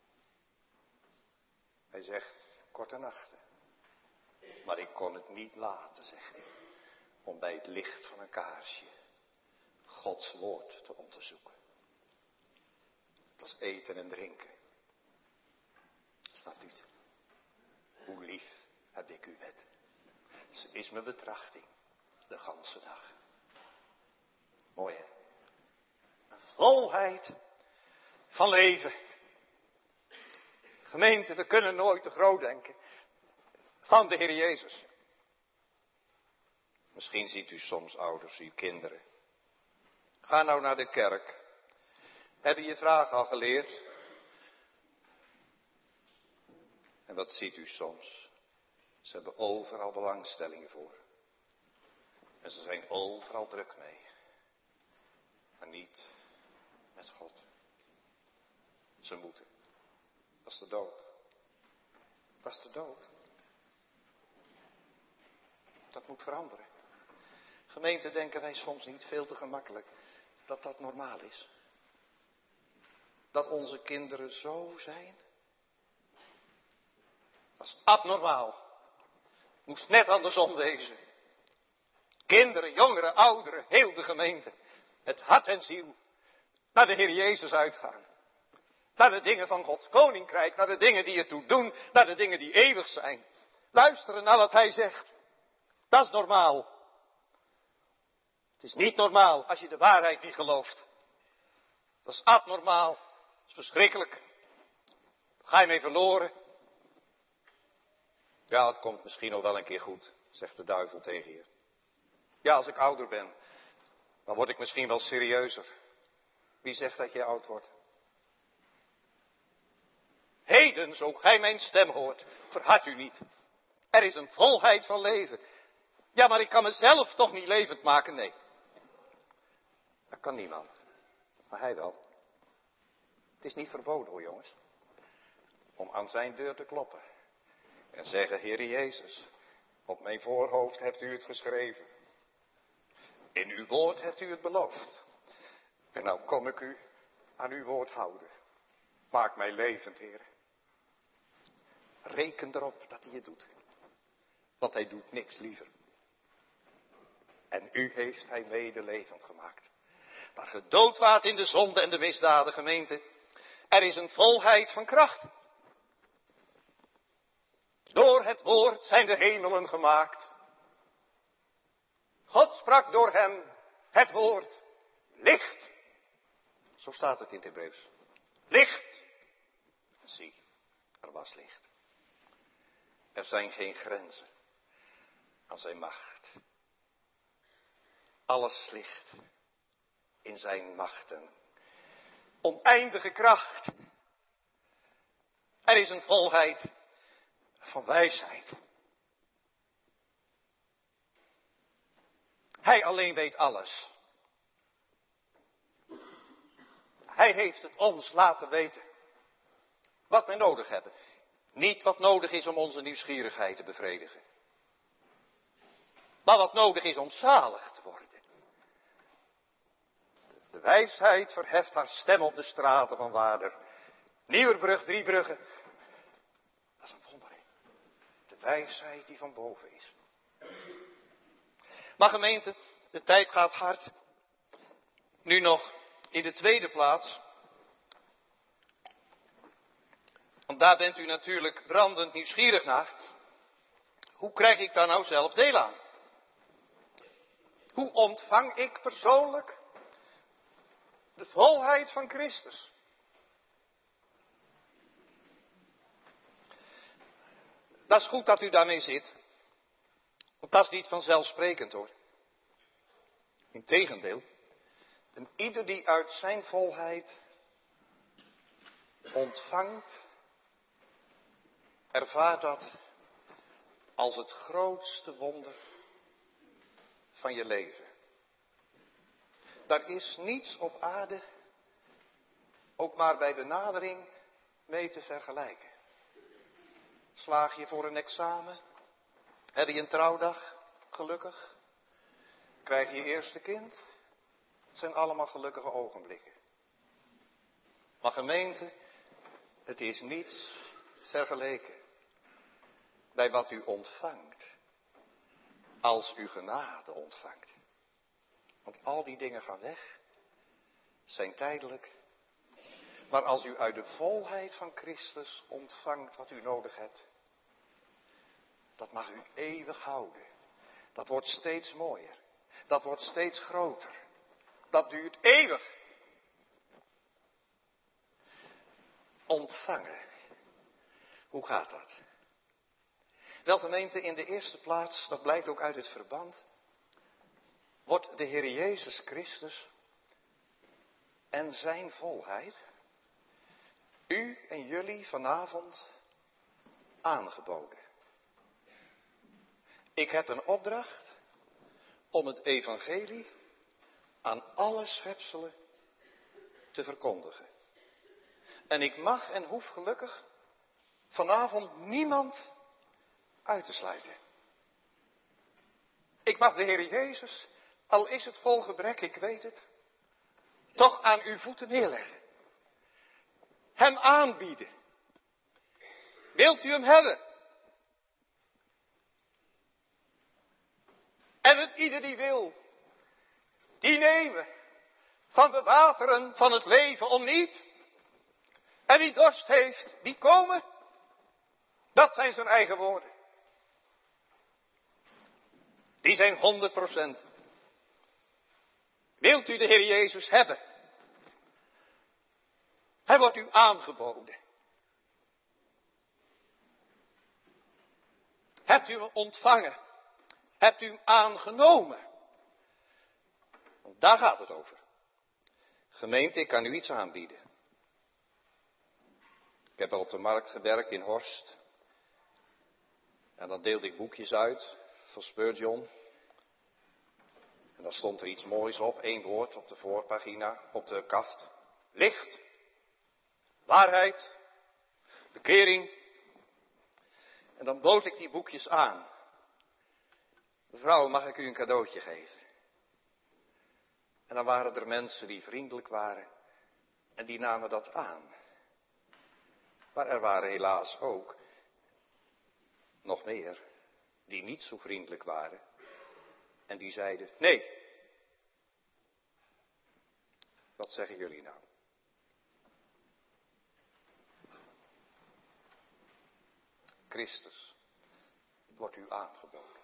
Hij zegt, korte nachten. Maar ik kon het niet laten, zegt hij, om bij het licht van een kaarsje Gods woord te onderzoeken. Dat is eten en drinken. Snapt u het? Hoe lief heb ik uw wet. Ze is mijn betrachting de ganse dag. Mooi hè? Een volheid van leven. Gemeente, we kunnen nooit te groot denken van de Heer Jezus. Misschien ziet u soms ouders, uw kinderen. Ga nou naar de kerk. Heb je je vragen al geleerd? En wat ziet u soms? Ze hebben overal belangstelling voor. En ze zijn overal druk mee. Maar niet met God. Ze moeten. Dat is de dood. Dat is de dood. Dat moet veranderen. Gemeente, denken wij soms niet veel te gemakkelijk dat dat normaal is. Dat onze kinderen zo zijn. Dat is abnormaal. Moest net andersom wezen. Kinderen, jongeren, ouderen, heel de gemeente. Het hart en ziel naar de Heer Jezus uitgaan. Naar de dingen van Gods koninkrijk, naar de dingen die ertoe doen, naar de dingen die eeuwig zijn. Luisteren naar wat hij zegt. Dat is normaal. Het is niet normaal als je de waarheid niet gelooft. Dat is abnormaal. Dat is verschrikkelijk. Ga je mee verloren? Ja, het komt misschien nog wel een keer goed, zegt de duivel tegen je. Ja, als ik ouder ben, dan word ik misschien wel serieuzer. Wie zegt dat je oud wordt? Heden, zo gij mijn stem hoort, verhard u niet. Er is een volheid van leven. Ja, maar ik kan mezelf toch niet levend maken, nee. Dat kan niemand, maar hij wel. Het is niet verboden hoor, jongens, om aan zijn deur te kloppen en zeggen, Heere Jezus, op mijn voorhoofd hebt u het geschreven. In uw woord hebt u het beloofd. En nou kom ik u aan uw woord houden. Maak mij levend, Heer. Reken erop dat hij het doet. Want hij doet niks liever. En u heeft hij mede levend gemaakt. Maar gedood waart in de zonde en de misdaden, gemeente. Er is een volheid van kracht. Door het woord zijn de hemelen gemaakt. God sprak door hem het woord. Licht. Zo staat het in het Hebreeuws. Licht. Zie, er was licht. Er zijn geen grenzen aan zijn macht. Alles ligt in zijn machten. Oneindige kracht. Er is een volheid van wijsheid. Hij alleen weet alles. Hij heeft het ons laten weten. Wat wij nodig hebben. Niet wat nodig is om onze nieuwsgierigheid te bevredigen. Maar wat nodig is om zalig te worden. De wijsheid verheft haar stem op de straten van Waarder. Nieuwerbrug, Driebrugge. Dat is een wonder. De wijsheid die van boven is. Maar gemeente, de tijd gaat hard. Nu nog in de tweede plaats. Want daar bent u natuurlijk brandend nieuwsgierig naar. Hoe krijg ik daar nou zelf deel aan? Hoe ontvang ik persoonlijk de volheid van Christus? Dat is goed dat u daarmee zit. Want dat is niet vanzelfsprekend hoor. Integendeel. En ieder die uit zijn volheid ontvangt, ervaart dat als het grootste wonder van je leven. Daar is niets op aarde, ook maar bij benadering, mee te vergelijken. Slaag je voor een examen? Heb je een trouwdag? Gelukkig? Krijg je je eerste kind? Het zijn allemaal gelukkige ogenblikken. Maar gemeente, het is niets vergeleken bij wat u ontvangt als u genade ontvangt. Want al die dingen gaan weg, zijn tijdelijk. Maar als u uit de volheid van Christus ontvangt wat u nodig hebt, dat mag u eeuwig houden. Dat wordt steeds mooier. Dat wordt steeds groter. Dat duurt eeuwig. Ontvangen. Hoe gaat dat? Wel gemeente, in de eerste plaats, dat blijkt ook uit het verband, wordt de Heer Jezus Christus en zijn volheid u en jullie vanavond aangeboden. Ik heb een opdracht om het evangelie aan alle schepselen te verkondigen. En ik mag en hoef gelukkig vanavond niemand uit te sluiten. Ik mag de Heer Jezus, al is het vol gebrek, ik weet het, toch aan uw voeten neerleggen. Hem aanbieden. Wilt u hem hebben? En het ieder die wil, die nemen van de wateren van het leven om niet. En wie dorst heeft, die komen. Dat zijn zijn eigen woorden. Die zijn 100%. Wilt u de Heer Jezus hebben? Hij wordt u aangeboden. Hebt u hem ontvangen? Hebt u hem aangenomen? Want daar gaat het over. Gemeente, ik kan u iets aanbieden. Ik heb wel op de markt gewerkt in Horst. En dan deelde ik boekjes uit van Spurgeon. En dan stond er iets moois op, 1 woord op de voorpagina, op de kaft. Licht, waarheid, bekering. En dan bood ik die boekjes aan. Mevrouw, mag ik u een cadeautje geven? En dan waren er mensen die vriendelijk waren en die namen dat aan. Maar er waren helaas ook nog meer die niet zo vriendelijk waren en die zeiden, nee. Wat zeggen jullie nou? Christus wordt u aangeboden.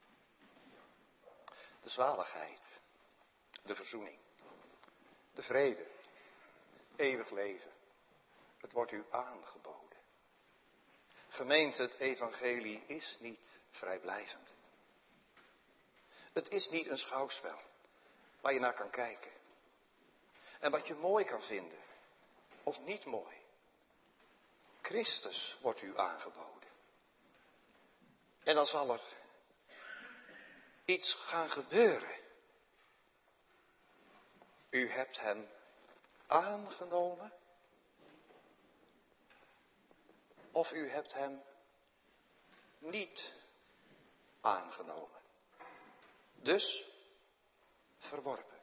De zaligheid, de verzoening, de vrede, eeuwig leven. Het wordt u aangeboden. Gemeente, het evangelie is niet vrijblijvend. Het is niet een schouwspel waar je naar kan kijken. En wat je mooi kan vinden, of niet mooi. Christus wordt u aangeboden. En dan zal er iets gaan gebeuren. U hebt hem aangenomen. Of u hebt hem niet aangenomen. Dus verworpen.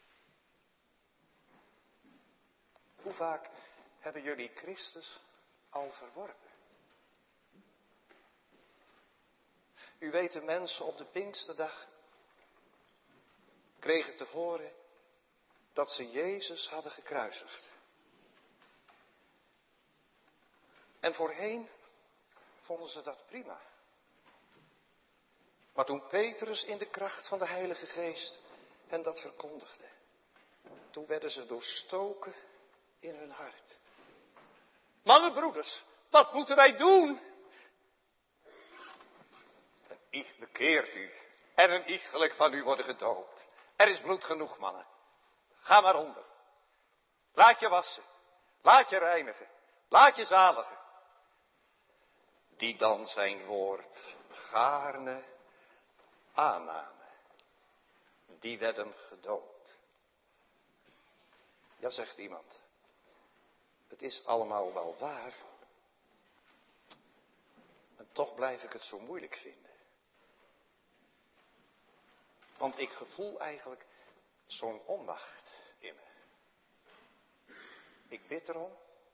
Hoe vaak hebben jullie Christus al verworpen? U weet, de mensen op de Pinksterdag kregen te horen dat ze Jezus hadden gekruisigd. En voorheen vonden ze dat prima. Maar toen Petrus in de kracht van de Heilige Geest hen dat verkondigde, toen werden ze doorstoken in hun hart. Mannen, broeders, wat moeten wij doen? Een ich bekeert u en een iegelijk van u worden gedoopt. Er is bloed genoeg, mannen. Ga maar onder. Laat je wassen. Laat je reinigen. Laat je zaligen. Die dan zijn woord gaarne aannamen. Die werden gedoopt. Ja, zegt iemand. Het is allemaal wel waar. En toch blijf ik het zo moeilijk vinden. Want ik gevoel eigenlijk zo'n onmacht in me. Ik bid erom.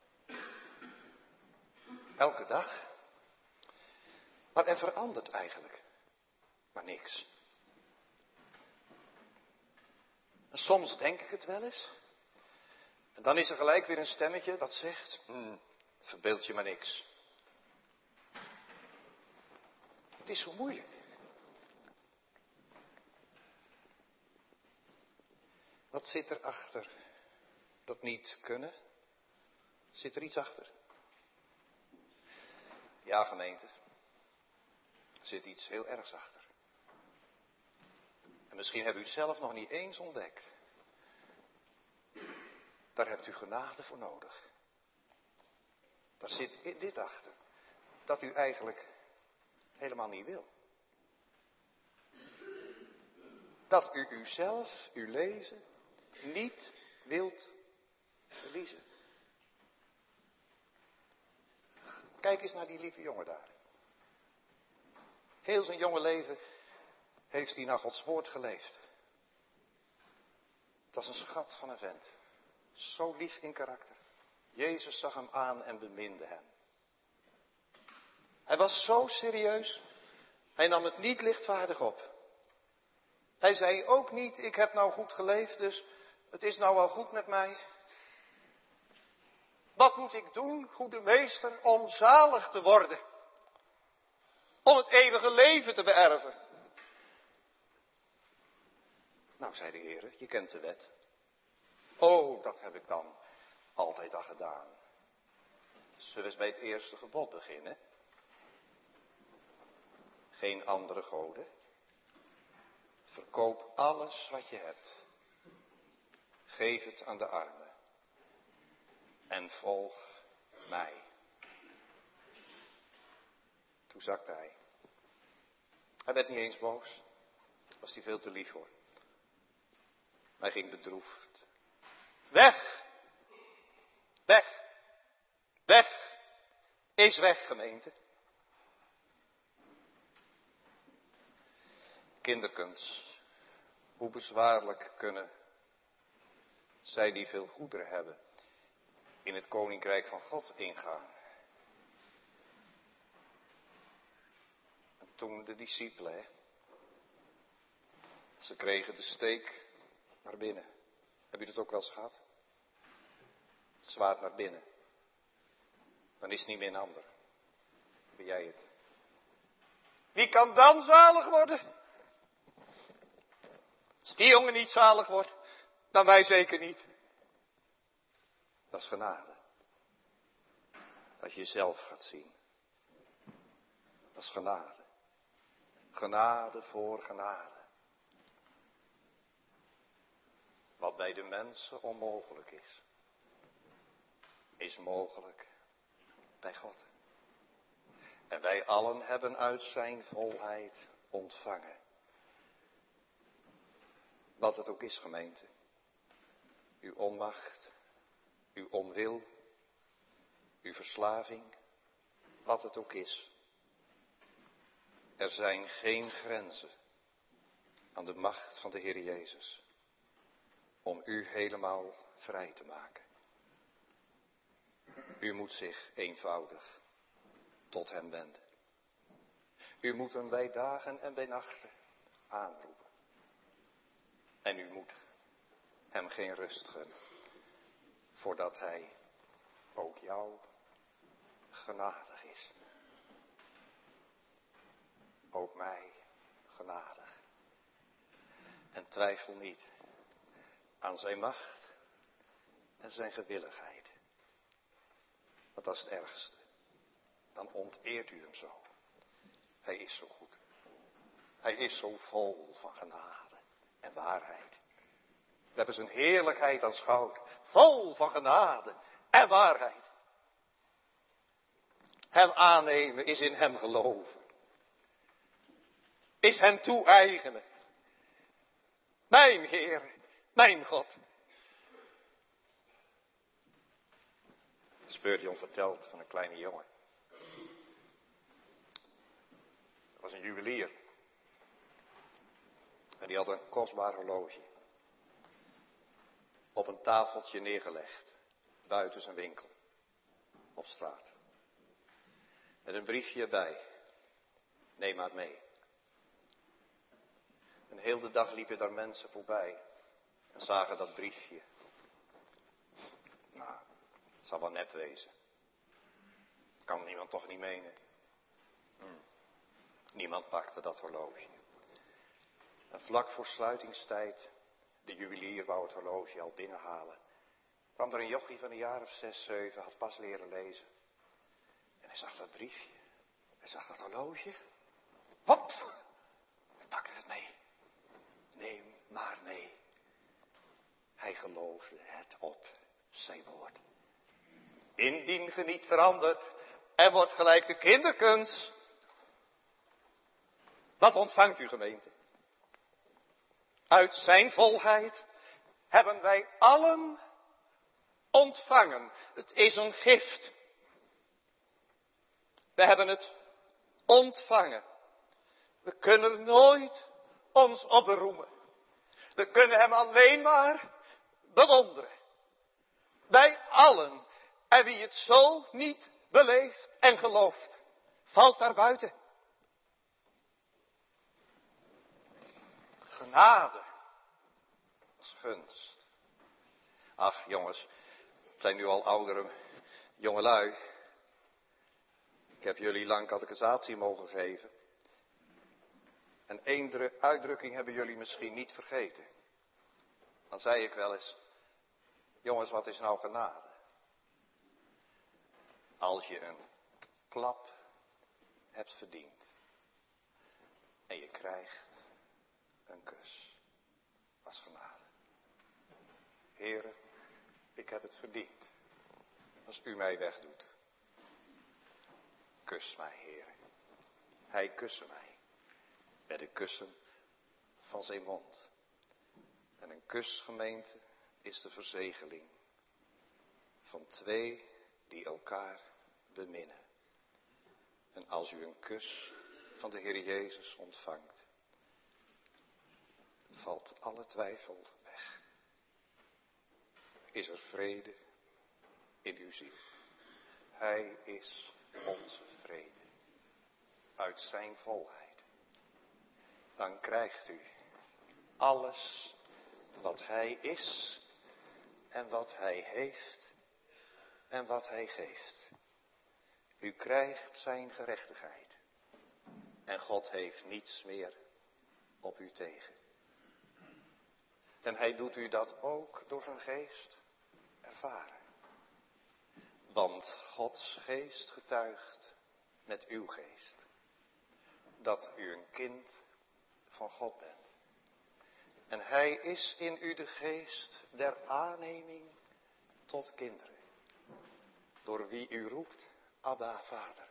Elke dag. Maar er verandert eigenlijk maar niks. En soms denk ik het wel eens. En dan is er gelijk weer een stemmetje dat zegt, verbeeld je maar niks. Het is zo moeilijk. Wat zit er achter dat niet kunnen? Zit er iets achter? Ja, gemeente. Er zit iets heel ergs achter. En misschien hebt u het zelf nog niet eens ontdekt. Daar hebt u genade voor nodig. Daar zit dit achter. Dat u eigenlijk helemaal niet wil. Dat u uzelf, uw leven, niet wilt verliezen. Kijk eens naar die lieve jongen daar. Heel zijn jonge leven heeft hij naar Gods woord geleefd. Het was een schat van een vent. Zo lief in karakter. Jezus zag hem aan en beminde hem. Hij was zo serieus. Hij nam het niet lichtvaardig op. Hij zei ook niet, ik heb nou goed geleefd, dus het is nou wel goed met mij. Wat moet ik doen, goede meester, om zalig te worden? Om het eeuwige leven te beërven? Nou, zei de Heer, je kent de wet. Oh, dat heb ik dan altijd al gedaan. Zullen we eens bij het eerste gebod beginnen? Geen andere goden. Verkoop alles wat je hebt. Geef het aan de armen. En volg mij. Toen zakte hij. Hij werd niet eens boos. Was hij veel te lief voor. Hij ging bedroefd. Weg! Weg! Weg! Is weg, gemeente. Kinderkens, hoe bezwaarlijk kunnen zij die veel goederen hebben in het koninkrijk van God ingaan. En toen de discipelen, ze kregen de steek naar binnen. Heb je dat ook wel eens gehad? Het zwaard naar binnen. Dan is het niet meer een ander. Dan ben jij het. Wie kan dan zalig worden? Als die jongen niet zalig wordt, dan wij zeker niet. Dat is genade. Als je jezelf gaat zien. Dat is genade. Genade voor genade. Wat bij de mensen onmogelijk is, is mogelijk bij God. En wij allen hebben uit zijn volheid ontvangen. Wat het ook is, gemeente. Uw onmacht, uw onwil, uw verslaving, wat het ook is. Er zijn geen grenzen aan de macht van de Heer Jezus om u helemaal vrij te maken. U moet zich eenvoudig tot hem wenden. U moet hem bij dagen en bij nachten aanroepen. En u moet hem geen rust gunnen, voordat hij ook jou genadig is. Ook mij genadig. En twijfel niet aan zijn macht en zijn gewilligheid. Want dat is het ergste. Dan onteert u hem zo. Hij is zo goed. Hij is zo vol van genade en waarheid. We hebben zijn heerlijkheid aanschouwd. Vol van genade en waarheid. Hem aannemen is in hem geloven. Is hem toe-eigenen. Mijn Heer, mijn God. Spurgeon vertelt van een kleine jongen. Dat was een juwelier. En die had een kostbaar horloge. Op een tafeltje neergelegd. Buiten zijn winkel. Op straat. Met een briefje erbij. Neem maar mee. En heel de dag liepen daar mensen voorbij. En zagen dat briefje. Nou, het zal wel net wezen. Kan niemand toch niet menen. Niemand pakte dat horloge. En vlak voor sluitingstijd, de juwelier wou het horloge al binnenhalen. Kwam er een jochie van een jaar of 6, 7, had pas leren lezen. En hij zag dat briefje. Hij zag dat horloge. Hop! Hij pakte het mee. Neem maar mee. Hij geloofde het op zijn woord. Indien ge niet verandert en wordt gelijk de kinderkens. Wat ontvangt u, gemeente? Uit zijn volheid hebben wij allen ontvangen. Het is een gift. We hebben het ontvangen. We kunnen nooit ons op beroemen. We kunnen hem alleen maar bewonderen. Wij allen. En wie het zo niet beleeft en gelooft, valt daar buiten. Genade. Dat is gunst. Ach jongens, het zijn nu al oudere jongelui. Ik heb jullie lang catechisatie mogen geven. En één uitdrukking hebben jullie misschien niet vergeten. Dan zei ik wel eens, jongens, wat is nou genade? Als je een klap hebt verdiend. En je krijgt een kus. Dat is genade. Heere, ik heb het verdiend. Als u mij wegdoet. Kus mij, Heere. hij kuste mij. Met de kussen van zijn mond. En een kus, gemeente, is de verzegeling van twee die elkaar beminnen. En als u een kus van de Heer Jezus ontvangt, valt alle twijfel weg. Is er vrede in uw ziel. Hij is onze vrede. Uit zijn volheid. Dan krijgt u alles wat hij is en wat hij heeft en wat hij geeft. U krijgt zijn gerechtigheid. En God heeft niets meer op u tegen. En hij doet u dat ook door zijn geest ervaren. Want Gods geest getuigt met uw geest. Dat u een kind van God bent. En hij is in u de geest der aanneming tot kinderen. Door wie u roept, Abba, Vader.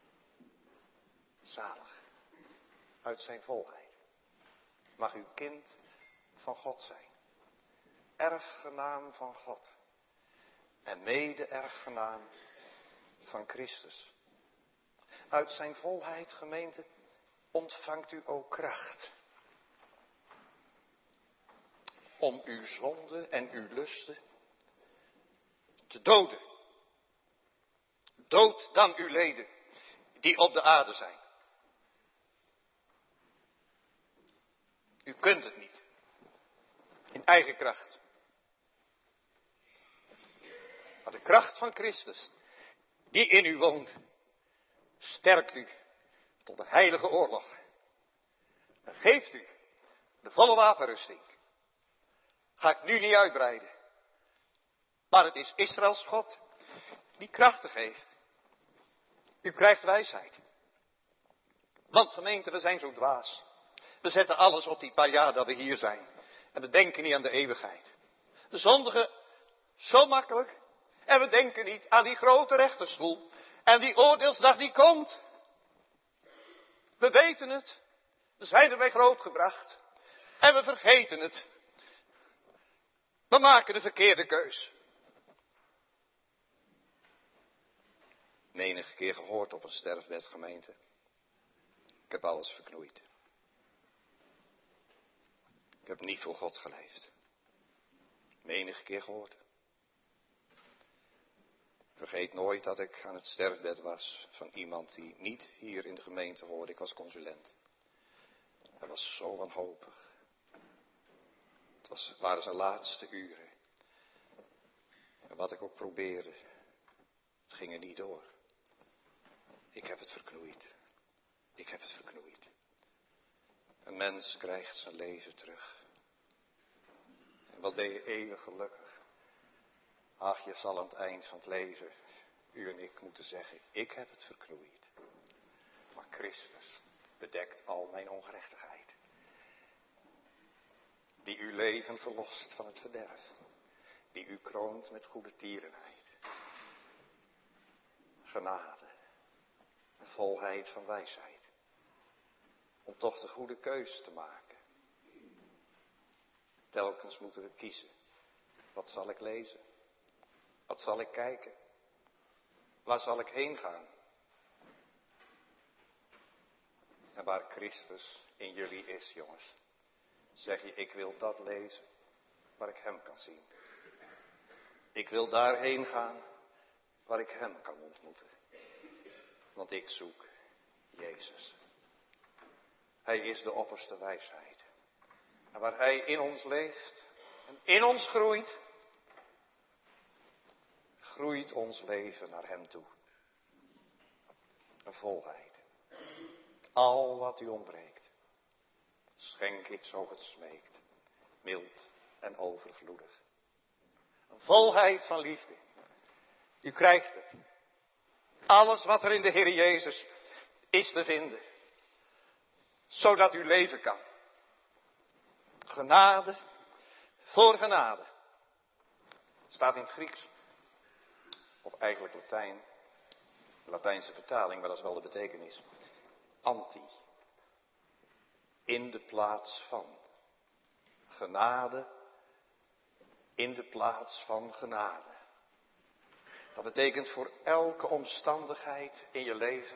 Zalig. Uit zijn volheid. Mag u kind van God zijn. Erfgenaam van God. En mede-erfgenaam van Christus. Uit zijn volheid, gemeente, ontvangt u ook kracht. Om uw zonde en uw lusten te doden. Dood dan uw leden die op de aarde zijn. U kunt het niet. In eigen kracht. Maar de kracht van Christus, die in u woont, sterkt u tot de heilige oorlog. En geeft u de volle wapenrusting. Ga ik nu niet uitbreiden. Maar het is Israëls God die krachten geeft. U krijgt wijsheid. Want gemeente, we zijn zo dwaas. We zetten alles op die paar jaar dat we hier zijn. En we denken niet aan de eeuwigheid. We zondigen zo makkelijk. En we denken niet aan die grote rechterstoel. En die oordeelsdag die komt. We weten het. We zijn erbij grootgebracht. En we vergeten het. We maken de verkeerde keus. Menige keer gehoord op een sterfbed, gemeente. Ik heb alles verknoeid. Ik heb niet voor God geleefd. Menige keer gehoord. Vergeet nooit dat ik aan het sterfbed was van iemand die niet hier in de gemeente hoorde. Ik was consulent. Hij was zo wanhopig. Het waren zijn laatste uren. En wat ik ook probeerde, het ging er niet door. Ik heb het verknoeid. Ik heb het verknoeid. Een mens krijgt zijn leven terug. En wat ben je eeuwig gelukkig. Ach, je zal aan het eind van het leven, u en ik moeten zeggen, ik heb het verknoeid. Maar Christus bedekt al mijn ongerechtigheid. Die uw leven verlost van het verderf. Die u kroont met goede tierenheid. Genade. En volheid van wijsheid. Om toch de goede keus te maken. Telkens moeten we kiezen. Wat zal ik lezen? Wat zal ik kijken? Waar zal ik heen gaan? En waar Christus in jullie is, jongens. Zeg je, ik wil dat lezen waar ik hem kan zien. Ik wil daarheen gaan waar ik hem kan ontmoeten. Want ik zoek Jezus. Hij is de opperste wijsheid. En waar hij in ons leeft en in ons groeit, groeit ons leven naar hem toe. Een volheid. Al wat u ontbreekt, schenk ik zo het smeekt. Mild en overvloedig. Een volheid van liefde. U krijgt het. Alles wat er in de Heer Jezus is te vinden. Zodat u leven kan. Genade voor genade. Het staat in het Grieks. Of eigenlijk Latijn. De Latijnse vertaling, maar dat is wel de betekenis. anti. In de plaats van. Genade in de plaats van genade. Dat betekent voor elke omstandigheid in je leven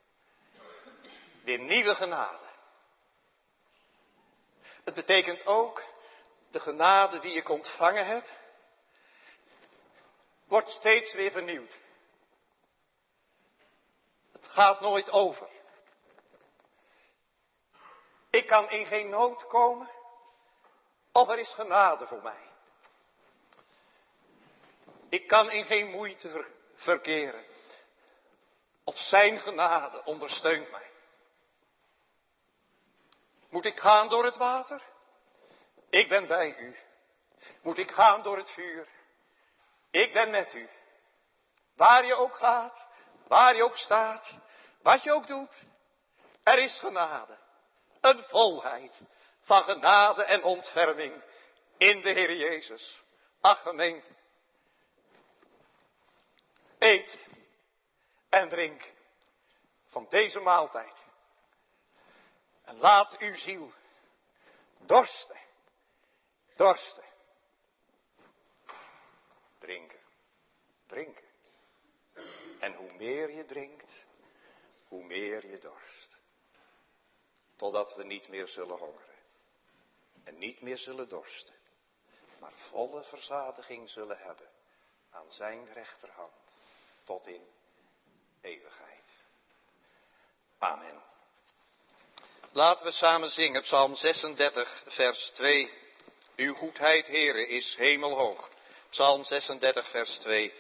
weer nieuwe genade. Het betekent ook de genade die ik ontvangen heb, wordt steeds weer vernieuwd. Het gaat nooit over. Ik kan in geen nood komen, of er is genade voor mij. Ik kan in geen moeite verkeren, of zijn genade ondersteunt mij. Moet ik gaan door het water? Ik ben bij u. Moet ik gaan door het vuur? Ik ben met u. Waar je ook gaat, waar je ook staat, wat je ook doet, er is genade. Een volheid van genade en ontferming in de Heer Jezus. Ach gemeente, eet en drink van deze maaltijd. En laat uw ziel dorsten. Drinken. En hoe meer je drinkt, hoe meer je dorst. Totdat we niet meer zullen hongeren. En niet meer zullen dorsten. Maar volle verzadiging zullen hebben aan zijn rechterhand. Tot in eeuwigheid. Amen. Laten we samen zingen, Psalm 36, vers 2. Uw goedheid, Heere, is hemelhoog. Psalm 36, vers 2.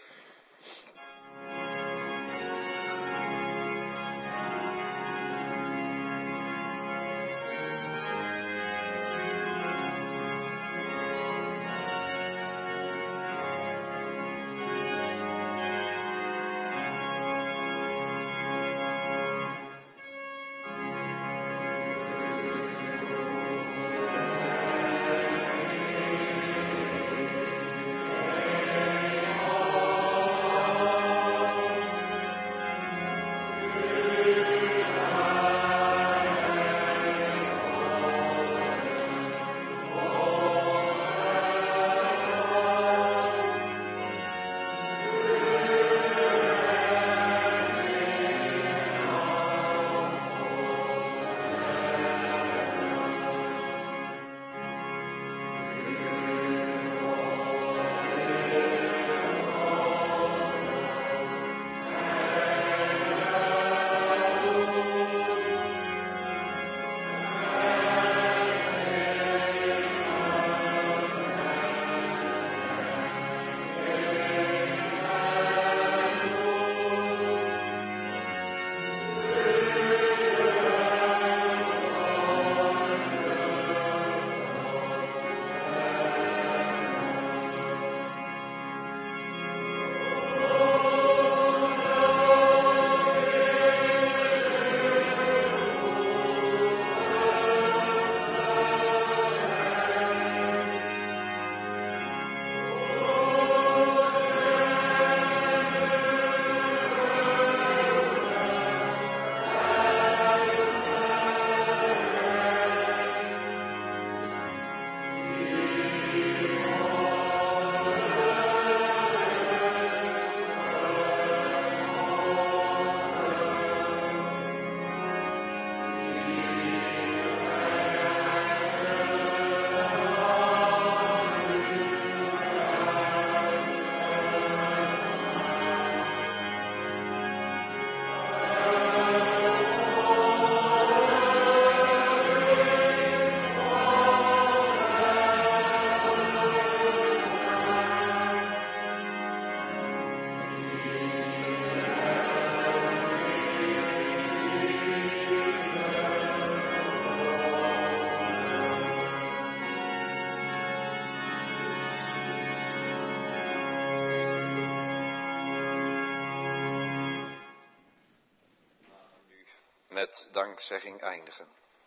Met dankzegging eindigen.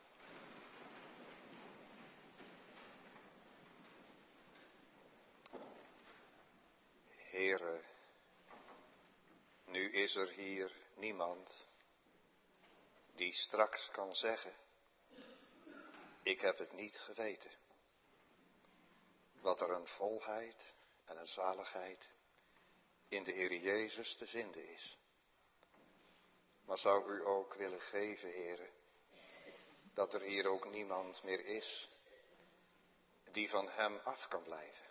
Heere, nu is er hier niemand die straks kan zeggen, ik heb het niet geweten. Wat er een volheid en een zaligheid in de Heer Jezus te vinden is. Maar zou u ook willen geven, Heere, dat er hier ook niemand meer is die van hem af kan blijven.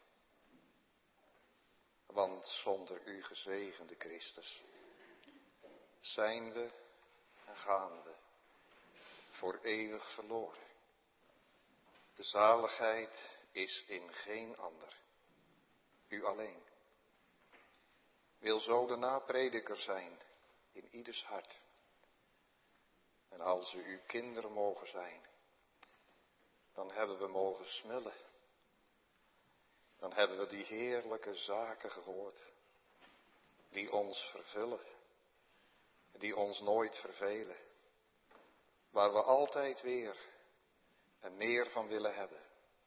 Want zonder u gezegende Christus zijn we en gaan we voor eeuwig verloren. De zaligheid is in geen ander, u alleen. Wil zo de naprediker zijn in ieders hart. En als we uw kinderen mogen zijn, dan hebben we mogen smullen. Dan hebben we die heerlijke zaken gehoord, die ons vervullen, die ons nooit vervelen, waar we altijd weer en meer van willen hebben.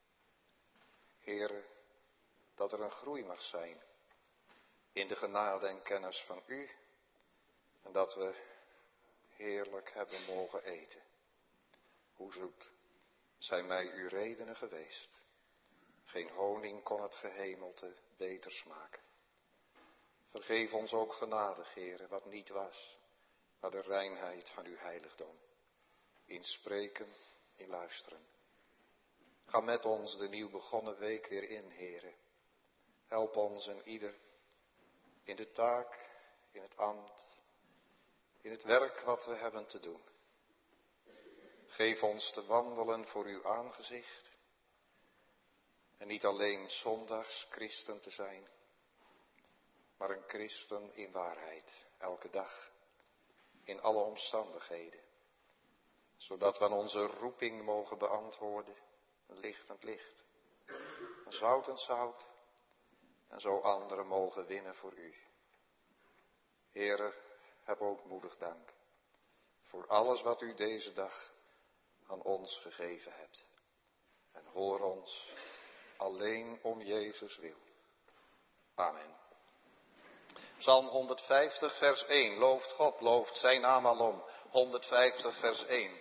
Heere, dat er een groei mag zijn in de genade en kennis van u en dat we heerlijk hebben mogen eten. Hoe zoet zijn mij uw redenen geweest. Geen honing kon het gehemelte beter smaken. Vergeef ons ook genadig, Heere, wat niet was, maar de reinheid van uw heiligdom. In spreken, in luisteren. Ga met ons de nieuw begonnen week weer in, Heere. Help ons en ieder in de taak, in het ambt, in het werk wat we hebben te doen. Geef ons te wandelen voor uw aangezicht. En niet alleen zondags christen te zijn, maar een christen in waarheid, elke dag, in alle omstandigheden. Zodat we aan onze roeping mogen beantwoorden, een lichtend licht, een zoutend zout, en zo anderen mogen winnen voor u. Heere, heb ook moedig dank voor alles wat u deze dag aan ons gegeven hebt. En hoor ons alleen om Jezus wil. Amen. Psalm 150 vers 1. Looft God, looft zijn naam alom. 150 vers 1.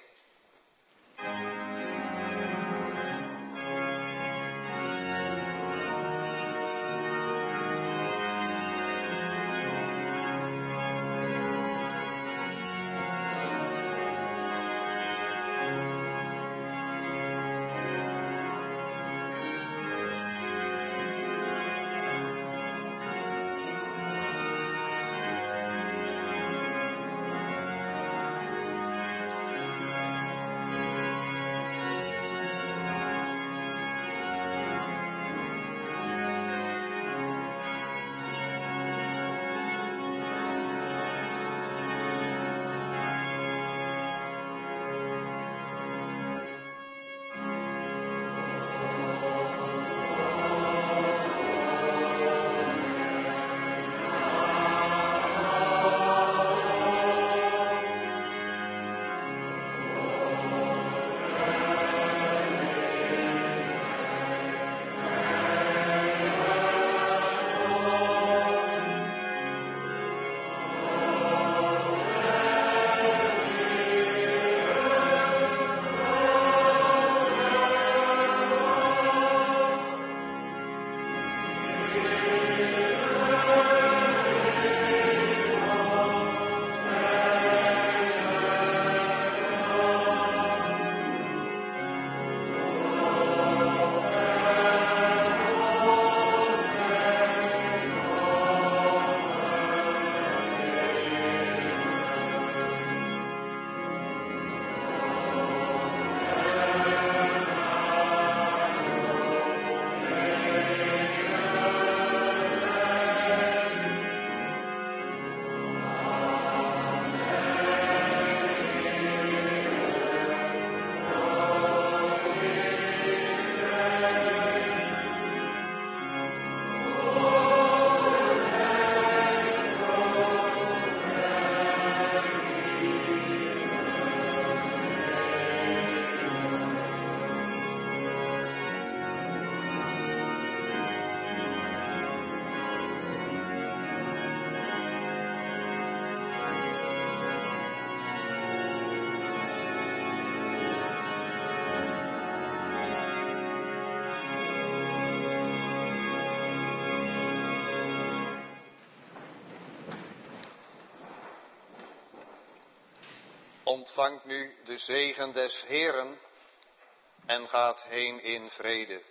Ontvangt nu de zegen des Heeren en gaat heen in vrede.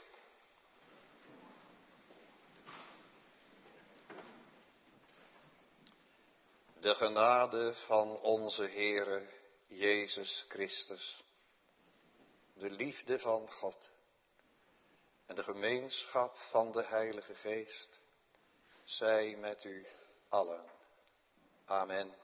De genade van onze Heere Jezus Christus, de liefde van God en de gemeenschap van de Heilige Geest, zij met u allen. Amen.